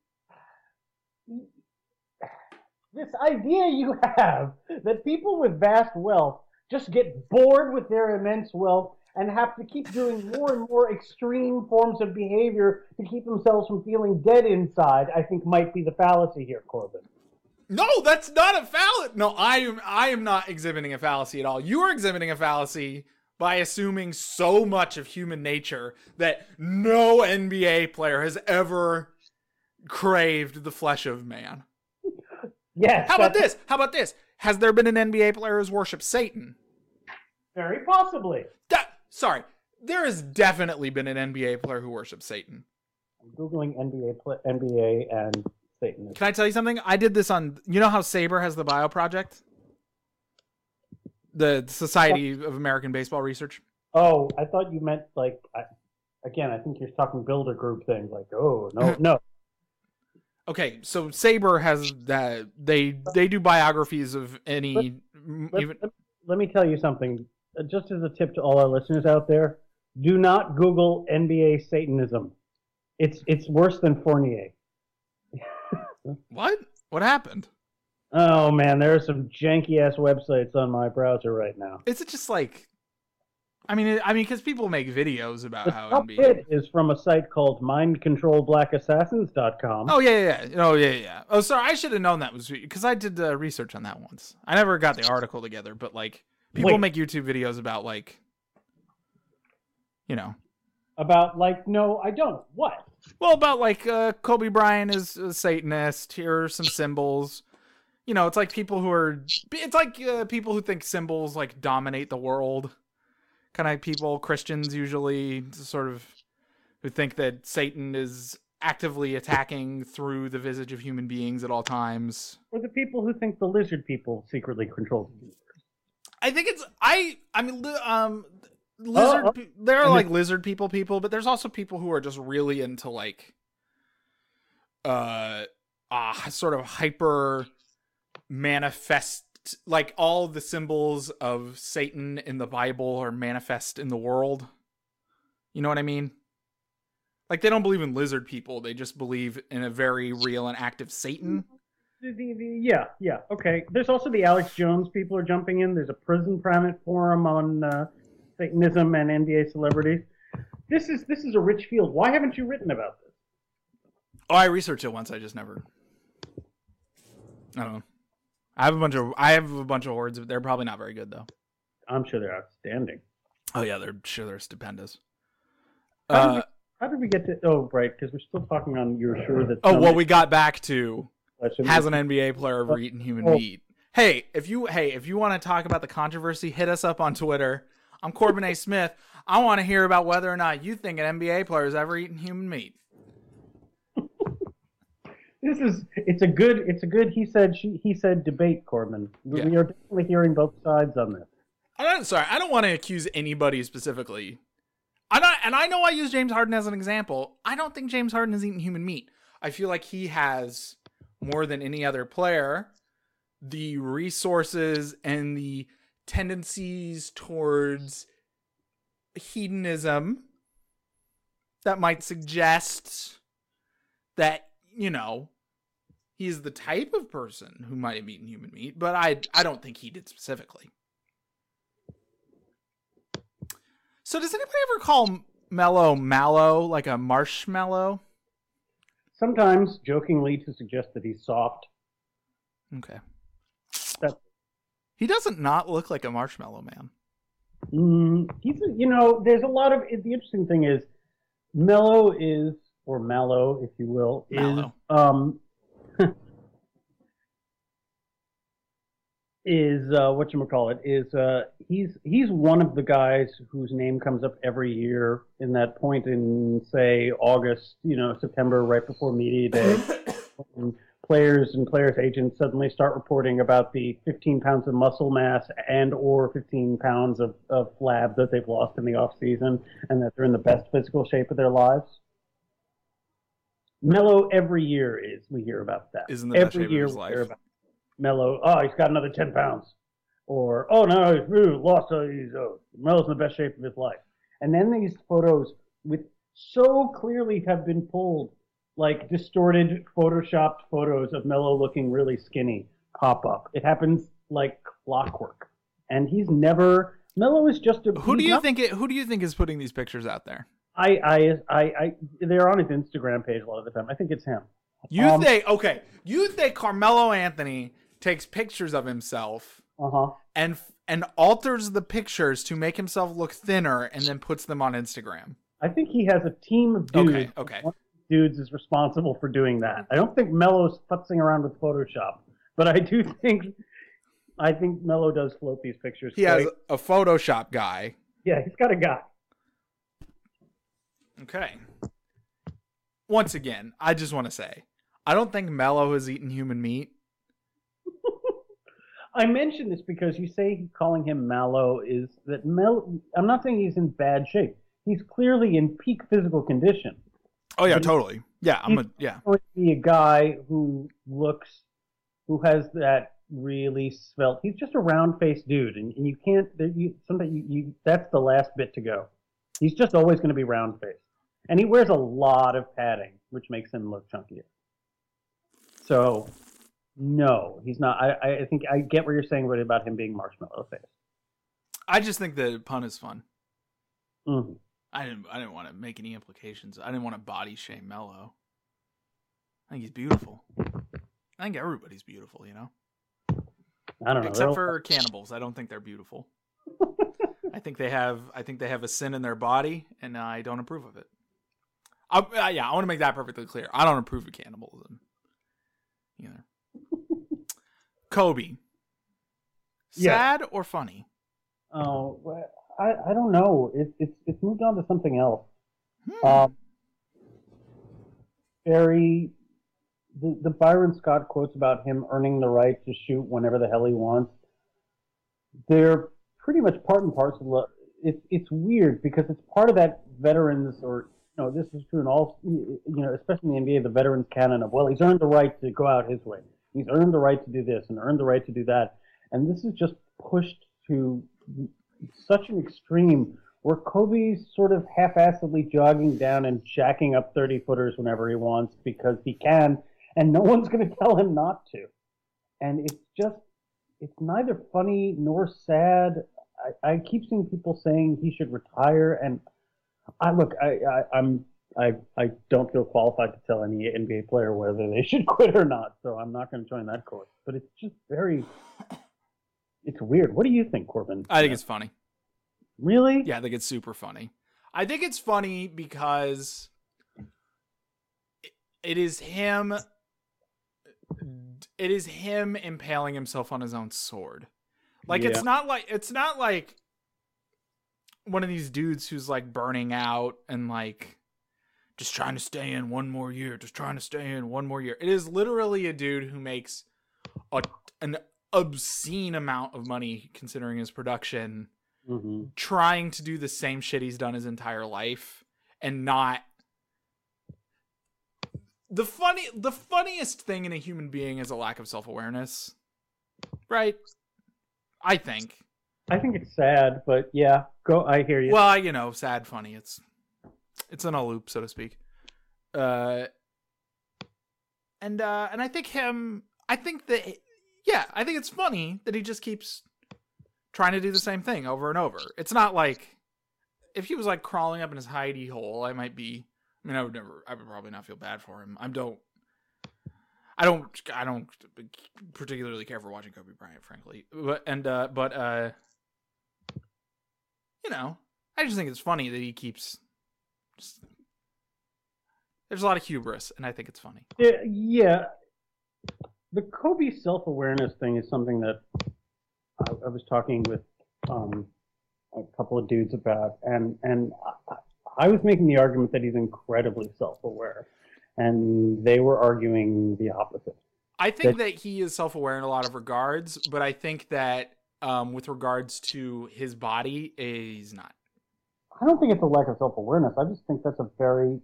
This idea you have that people with vast wealth just get bored with their immense wealth and have to keep doing more and more extreme forms of behavior to keep themselves from feeling dead inside, I think might be the fallacy here, Corbin. No, that's not a fallacy. No, I am not exhibiting a fallacy at all. You are exhibiting a fallacy by assuming so much of human nature that no NBA player has ever craved the flesh of man. Yes. How about this? Has there been an NBA player who's worshipped Satan? Very possibly. There has definitely been an NBA player who worships Satan. I'm Googling NBA and Satan. Can I tell you something? I did this on, you know how Sabre has the Bio Project? The Society of American Baseball Research? Oh, I thought you meant I think you're talking builder group things. Like, oh, no. Okay, so Sabre has that. They do biographies of any. Let me tell you something. Just as a tip to all our listeners out there, do not Google NBA Satanism. It's worse than Fournier. What? What happened? Oh man, there are some janky ass websites on my browser right now. Is it just like? I mean, because people make videos about The how top NBA. hit is from a site called mindcontrolblackassassins.com. Oh yeah. Oh yeah. Oh, sorry. I should have known that was because I did research on that once. I never got the article together, but like people Wait. make YouTube videos about like, About no, I don't. What? well, about like Kobe Bryant is a Satanist. Here are some symbols. It's like people who are. It's like people who think symbols like dominate the world. Kind of people, Christians usually, sort of, who think that Satan is actively attacking through the visage of human beings at all times. Or the people who think the lizard people secretly control the universe. I think it's lizard. There are like lizard people, but there's also people who are just really into like, sort of hyper manifest. Like all the symbols of Satan in the Bible are manifest in the world. You know what I mean? Like they don't believe in lizard people. They just believe in a very real and active Satan. Yeah, okay. There's also the Alex Jones people are jumping in. There's a prison planet forum on Satanism and NBA celebrities. This is a rich field. Why haven't you written about this? Oh, I researched it once. I just never. I don't know. I have a bunch of hordes. They're probably not very good though. I'm sure they're outstanding. Oh yeah, they're stupendous. How did we get to? Oh, right, because we're still talking on. You're sure that. Oh well, we got back to has an NBA player ever eaten human meat? Hey, if you want to talk about the controversy, hit us up on Twitter. I'm Corbin A. Smith. I want to hear about whether or not you think an NBA player has ever eaten human meat. It's a good he said debate, Corbin. We are definitely hearing both sides on this. I'm sorry, I don't want to accuse anybody specifically. I know I use James Harden as an example. I don't think James Harden has eaten human meat. I feel like he has, more than any other player, the resources and the tendencies towards hedonism that might suggest that, he's the type of person who might have eaten human meat, but I don't think he did specifically. So does anybody ever call Mellow mallow, like a marshmallow? Sometimes, jokingly, to suggest that he's soft. Okay. He doesn't not look like a marshmallow man. He's, there's a lot of, the interesting thing is, Mellow is, or Mallow, if you will, Mallow. is he's one of the guys whose name comes up every year in that point in, say, August, September, right before media day, when players and players' agents suddenly start reporting about the 15 pounds of muscle mass and or 15 pounds of flab that they've lost in the off season, and that they're in the best physical shape of their lives. Mellow every year we hear about that. Isn't the best shape of his life. Mellow, he's got another 10 pounds. Or, no, he's really lost. Melo's in the best shape of his life. And then these photos so clearly have been pulled, like distorted, photoshopped photos of Melo looking really skinny pop up. It happens like clockwork. And Melo is just a... Who do you think is putting these pictures out there? They're on his Instagram page a lot of the time. I think it's him. You think Carmelo Anthony takes pictures of himself and alters the pictures to make himself look thinner and then puts them on Instagram? I think he has a team of dudes. Okay. One of these dudes is responsible for doing that. I don't think Melo's futzing around with Photoshop, but I think Melo does float these pictures. He has a Photoshop guy. Yeah, he's got a guy. Okay. Once again, I just want to say, I don't think Melo has eaten human meat. I mention this because you say calling him Mallow is that I'm not saying he's in bad shape. He's clearly in peak physical condition. Oh yeah, totally. Yeah, He's going to be a guy who has that really svelte. He's just a round-faced dude, and you can't. That's the last bit to go. He's just always going to be round-faced, and he wears a lot of padding, which makes him look chunkier. So, No, he's not. I think I get what you're saying about him being marshmallow face. I just think the pun is fun. Mm-hmm. I didn't want to make any implications. I didn't want to body shame Mello. I think he's beautiful. I think everybody's beautiful, you know? I don't know. Except for cannibals. I don't think they're beautiful. I think they have a sin in their body, and I don't approve of it. I want to make that perfectly clear. I don't approve of cannibalism either. Kobe. Sad or funny? Oh, I don't know. It's moved on to something else. Very the Byron Scott quotes about him earning the right to shoot whenever the hell he wants. They're pretty much part and parcel. It's weird because it's part of that veterans, or this is true in all, especially in the NBA, the veterans canon of, well, he's earned the right to go out his way. He's earned the right to do this and earned the right to do that. And this is just pushed to such an extreme where Kobe's sort of half-assedly jogging down and jacking up 30-footers whenever he wants because he can, and no one's going to tell him not to. And it's neither funny nor sad. I keep seeing people saying he should retire, and I don't feel qualified to tell any NBA player whether they should quit or not, so I'm not going to join that course. But it's just it's weird. What do you think, Corbin? I think it's funny. Really? Yeah, I think it's super funny. I think it's funny because it is him impaling himself on his own sword. Like, yeah. It's not like one of these dudes who's like burning out and like just trying to stay in one more year. It is literally a dude who makes an obscene amount of money considering his production, trying to do the same shit he's done his entire life and not. The funniest thing in a human being is a lack of self-awareness, right? I think it's sad, but yeah, I hear you. Well, sad, funny. It's in a loop, so to speak. And I think it's funny that he just keeps trying to do the same thing over and over. It's not like if he was like crawling up in his hidey hole, I would probably not feel bad for him. I don't particularly care for watching Kobe Bryant, frankly. I just think it's funny that he keeps there's a lot of hubris, and I think it's funny. Yeah. The Kobe self-awareness thing is something that I was talking with a couple of dudes about, and I was making the argument that he's incredibly self-aware, and they were arguing the opposite. I think that he is self-aware in a lot of regards, but I think that with regards to his body, he's not. I don't think it's a lack of self-awareness. I just think that's a very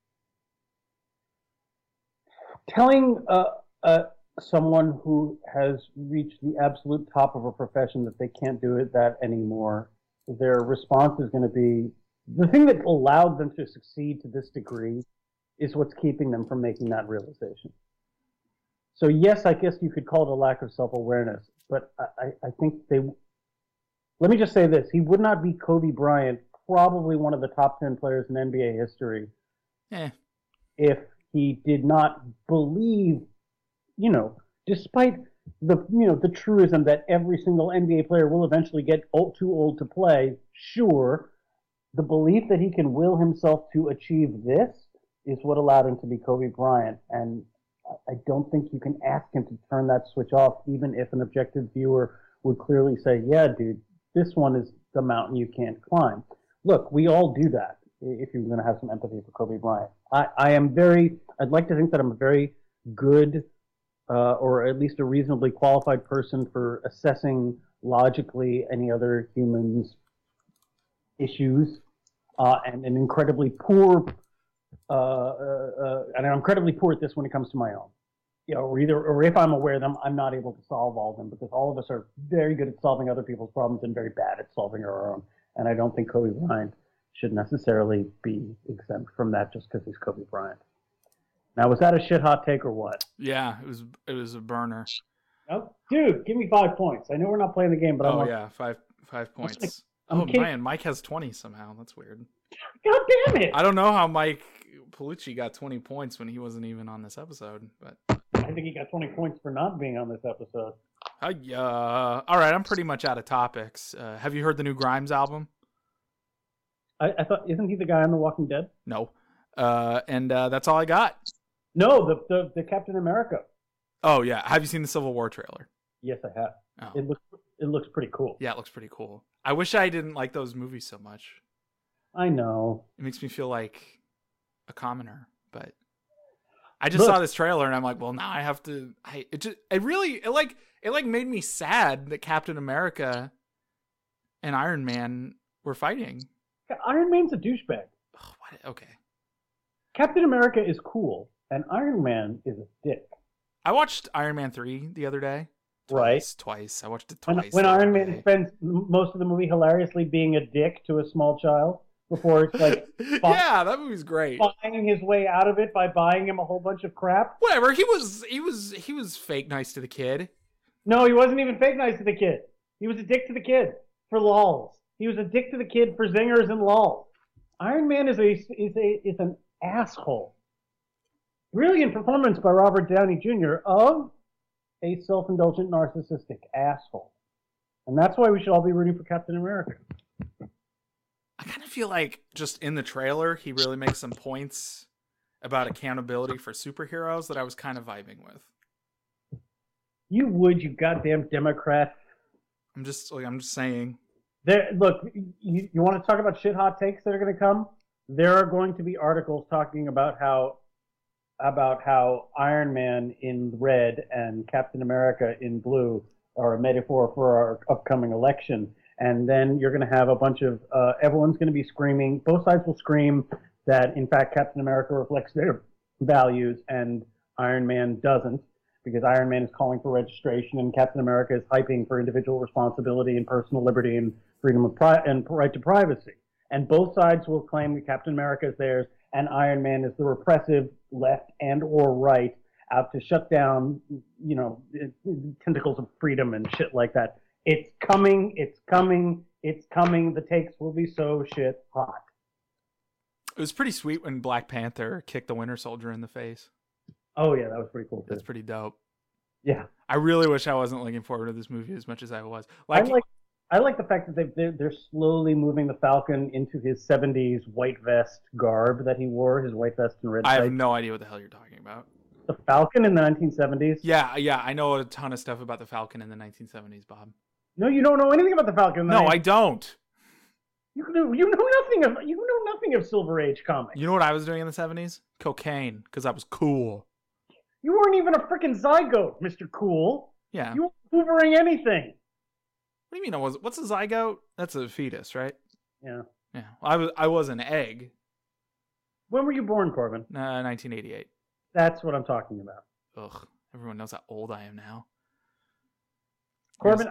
telling someone who has reached the absolute top of a profession that they can't do that anymore. Their response is going to be the thing that allowed them to succeed to this degree is what's keeping them from making that realization. So yes, I guess you could call it a lack of self-awareness, but I think let me just say this. He would not be Kobe Bryant, probably one of the top 10 players in NBA history, if he did not believe, despite the truism that every single NBA player will eventually get too old to play, sure, the belief that he can will himself to achieve this is what allowed him to be Kobe Bryant. And I don't think you can ask him to turn that switch off, even if an objective viewer would clearly say, yeah, dude, this one is the mountain you can't climb. Look, we all do that if you're going to have some empathy for Kobe Bryant. I'd like to think that I'm a very good or at least a reasonably qualified person for assessing logically any other human's issues, and an incredibly poor, and I'm incredibly poor at this when it comes to my own. Or if I'm aware of them, I'm not able to solve all of them because all of us are very good at solving other people's problems and very bad at solving our own. And I don't think Kobe Bryant should necessarily be exempt from that just because he's Kobe Bryant. Now, was that a shit hot take or what? Yeah, it was a burner. Oh, dude, give me 5 points. I know we're not playing the game, but I want. Yeah, 5 points. I'm kidding. Man, Mike has 20 somehow. That's weird. God damn it! I don't know how Mike Palucci got 20 points when he wasn't even on this episode, but I think he got 20 points for not being on this episode. All right, I'm pretty much out of topics. Have you heard the new Grimes album? I thought, isn't he the guy on The Walking Dead? No. And that's all I got. No, the Captain America. Oh yeah, have you seen the Civil War trailer? Yes, I have. Oh. It looks pretty cool. Yeah, it looks pretty cool. I wish I didn't like those movies so much. I know. It makes me feel like a commoner, but I just saw this trailer and I'm like, well, now I have to. It made me sad that Captain America and Iron Man were fighting. Iron Man's a douchebag. Oh, what? Okay. Captain America is cool, and Iron Man is a dick. I watched Iron Man 3 the other day. Twice. I watched it twice. When Iron Man spends most of the movie hilariously being a dick to a small child before it's like... yeah, that movie's great. Buying his way out of it by buying him a whole bunch of crap. Whatever, he was fake nice to the kid. No, he wasn't even fake nice to the kid. He was a dick to the kid for lols. He was a dick to the kid for zingers and lols. Iron Man is an asshole. Brilliant performance by Robert Downey Jr. of a self-indulgent narcissistic asshole. And that's why we should all be rooting for Captain America. I kind of feel like just in the trailer, he really makes some points about accountability for superheroes that I was kind of vibing with. You goddamn Democrat. I'm just saying. Look, you want to talk about shit hot takes that are going to come? There are going to be articles talking about how Iron Man in red and Captain America in blue are a metaphor for our upcoming election. And then you're going to have a bunch of, everyone's going to be screaming, both sides will scream that, in fact, Captain America reflects their values and Iron Man doesn't, because Iron Man is calling for registration and Captain America is hyping for individual responsibility and personal liberty and freedom of and right to privacy. And both sides will claim that Captain America is theirs and Iron Man is the repressive left and or right out to shut down, tentacles of freedom and shit like that. It's coming. The takes will be so shit hot. It was pretty sweet when Black Panther kicked the Winter Soldier in the face. Oh yeah, that was pretty cool too. That's pretty dope. Yeah. I really wish I wasn't looking forward to this movie as much as I was. I like the fact that they're slowly moving the Falcon into his 70s white vest garb that he wore, his white vest and red I tights. have no idea what the hell you're talking about. The Falcon in the 1970s? Yeah, I know a ton of stuff about the Falcon in the 1970s, Bob. No, you don't know anything about the Falcon. No, I don't. You know nothing of Silver Age comics. You know what I was doing in the 70s? Cocaine, because I was cool. You weren't even a freaking zygote, Mr. Cool. Yeah. You weren't hoovering anything. What do you mean what's a zygote? That's a fetus, right? Yeah. Yeah. I was an egg. When were you born, Corbin? 1988. That's what I'm talking about. Ugh. Everyone knows how old I am now. Corbin,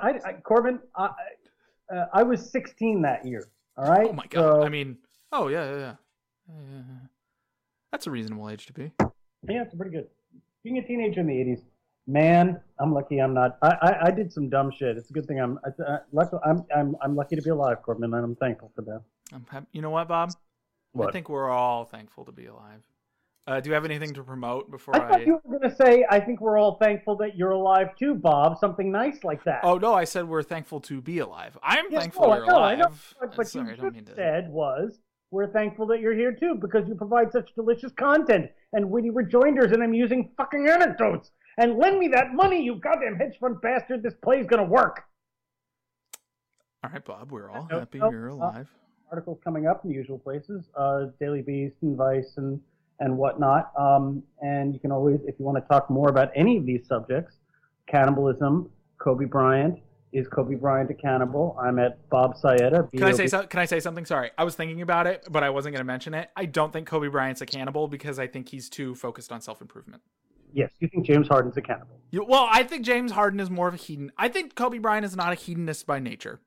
I was 16 that year. All right. Oh my god. So, yeah. That's a reasonable age to be. Yeah, it's pretty good. Being a teenager in the 80s, man, I'm lucky I'm not. I did some dumb shit. It's a good thing I'm lucky to be alive, Corbin, and I'm thankful for that. I'm happy. You know what, Bob? What? I think we're all thankful to be alive. Do you have anything to promote before I thought you were going to say, I think we're all thankful that you're alive too, Bob. Something nice like that. Oh, no, I said we're thankful to be alive. I'm thankful you're alive. I know. What you said was, we're thankful that you're here too, because you provide such delicious content and witty rejoinders and amusing fucking anecdotes. And lend me that money, you goddamn hedge fund bastard. This play's going to work. All right, Bob, we're all happy you're alive. Articles coming up in the usual places, Daily Beast and Vice and whatnot. And you can always, if you want to talk more about any of these subjects, cannibalism, Kobe Bryant. Is Kobe Bryant a cannibal? I'm at Bob Saeta. Can I say something? Sorry. I was thinking about it, but I wasn't going to mention it. I don't think Kobe Bryant's a cannibal because I think he's too focused on self-improvement. Yes, you think James Harden's a cannibal? Well, I think James Harden is more of a hedon. I think Kobe Bryant is not a hedonist by nature.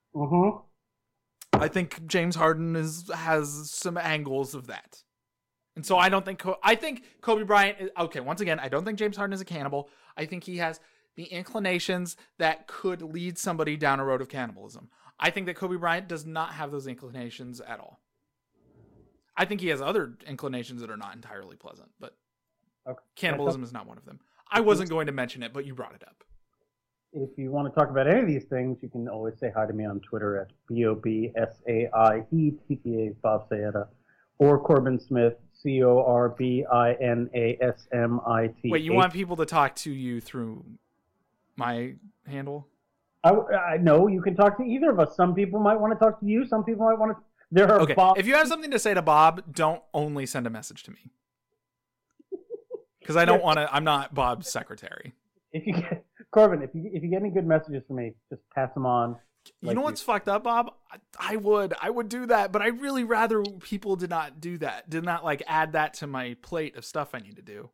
Mm-hmm. I think James Harden has some angles of that. And so I don't think I think Kobe Bryant is, okay, once again, I don't think James Harden is a cannibal. I think he has the inclinations that could lead somebody down a road of cannibalism. I think that Kobe Bryant does not have those inclinations at all. I think he has other inclinations that are not entirely pleasant, but cannibalism is not one of them. I wasn't going to mention it, but you brought it up. If you want to talk about any of these things, you can always say hi to me on Twitter at BOBSAIETTA, Bob Sayetta, or Corbin Smith, CORBINASMIT. Wait, you want people to talk to you through my handle? I know you can talk to either of us. Some people might want to talk to you. Some people might want to. There are okay. Bob. If you have something to say to Bob, don't only send a message to me, because I don't want to. I'm not Bob's secretary. If you get Corbin, if you get any good messages from me, just pass them on. You know what's fucked up, Bob? I would do that, but I really rather people did not do that. Did not like add that to my plate of stuff I need to do.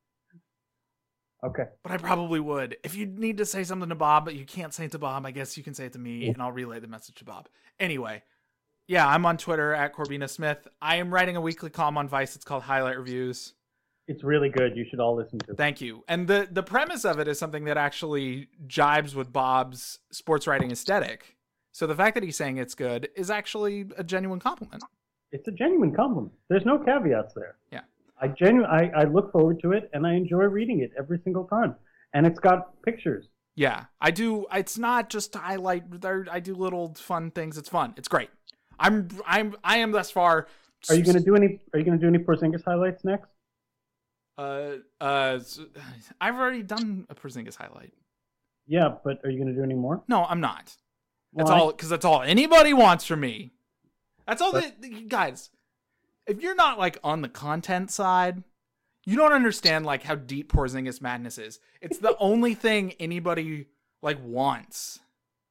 Okay. But I probably would. If you need to say something to Bob, but you can't say it to Bob, I guess you can say it to me, and I'll relay the message to Bob. Anyway, yeah, I'm on Twitter at Corbina Smith. I am writing a weekly column on Vice. It's called Highlight Reviews. It's really good. You should all listen to it. Thank you. And the premise of it is something that actually jibes with Bob's sports writing aesthetic. So the fact that he's saying it's good is actually a genuine compliment. It's a genuine compliment. There's no caveats there. Yeah. I look forward to it, and I enjoy reading it every single time. And it's got pictures. Yeah, I do. It's not just to highlight. I do little fun things. It's fun. It's great. I am thus far. Are you going to do any Porzingis highlights next? I've already done a Porzingis highlight. Yeah, but are you going to do any more? No, I'm not. That's Why? all, because that's all anybody wants from me. That's all guys. If you're not like on the content side, you don't understand like how deep Porzingis madness is. It's the only thing anybody like wants.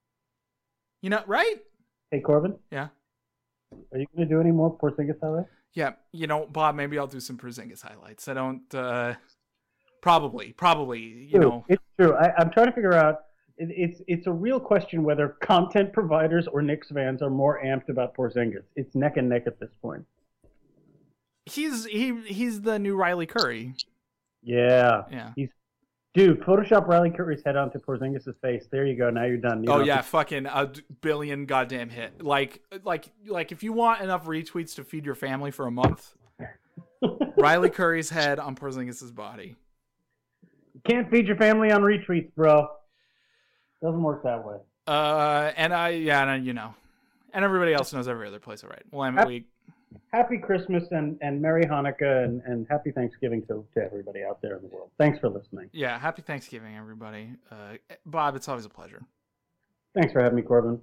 You know, right? Hey, Corbin? Yeah. Are you going to do any more Porzingis highlights? Yeah, you know, Bob, maybe I'll do some Porzingis highlights. I don't, probably, you know. It's true. I'm trying to figure out, it's a real question whether content providers or Knicks fans are more amped about Porzingis. It's neck and neck at this point. He's the new Riley Curry. Yeah. Yeah. Dude, Photoshop Riley Curry's head onto Porzingis' face. There you go. Now you're done. Fucking a billion goddamn hit. Like if you want enough retweets to feed your family for a month, Riley Curry's head on Porzingis' body. You can't feed your family on retweets, bro. Doesn't work that way. And everybody else knows every other place I write. Well, Happy Christmas and Merry Hanukkah and Happy Thanksgiving to everybody out there in the world. Thanks for listening. Yeah, Happy Thanksgiving, everybody. Bob, it's always a pleasure. Thanks for having me, Corbin.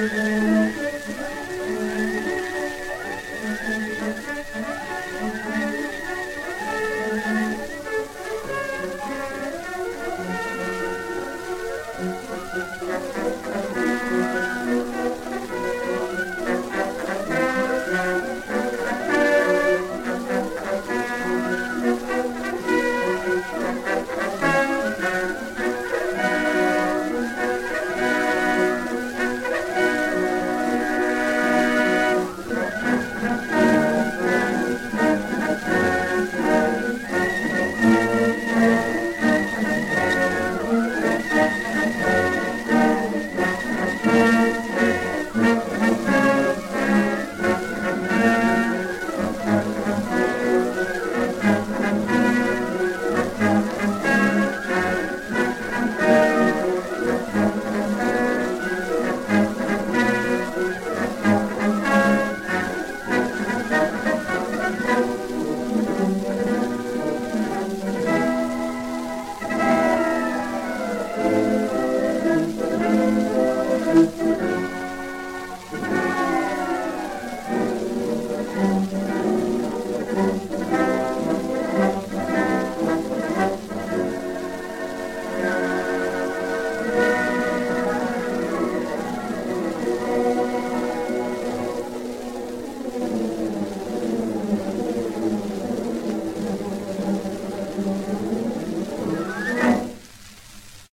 Bye.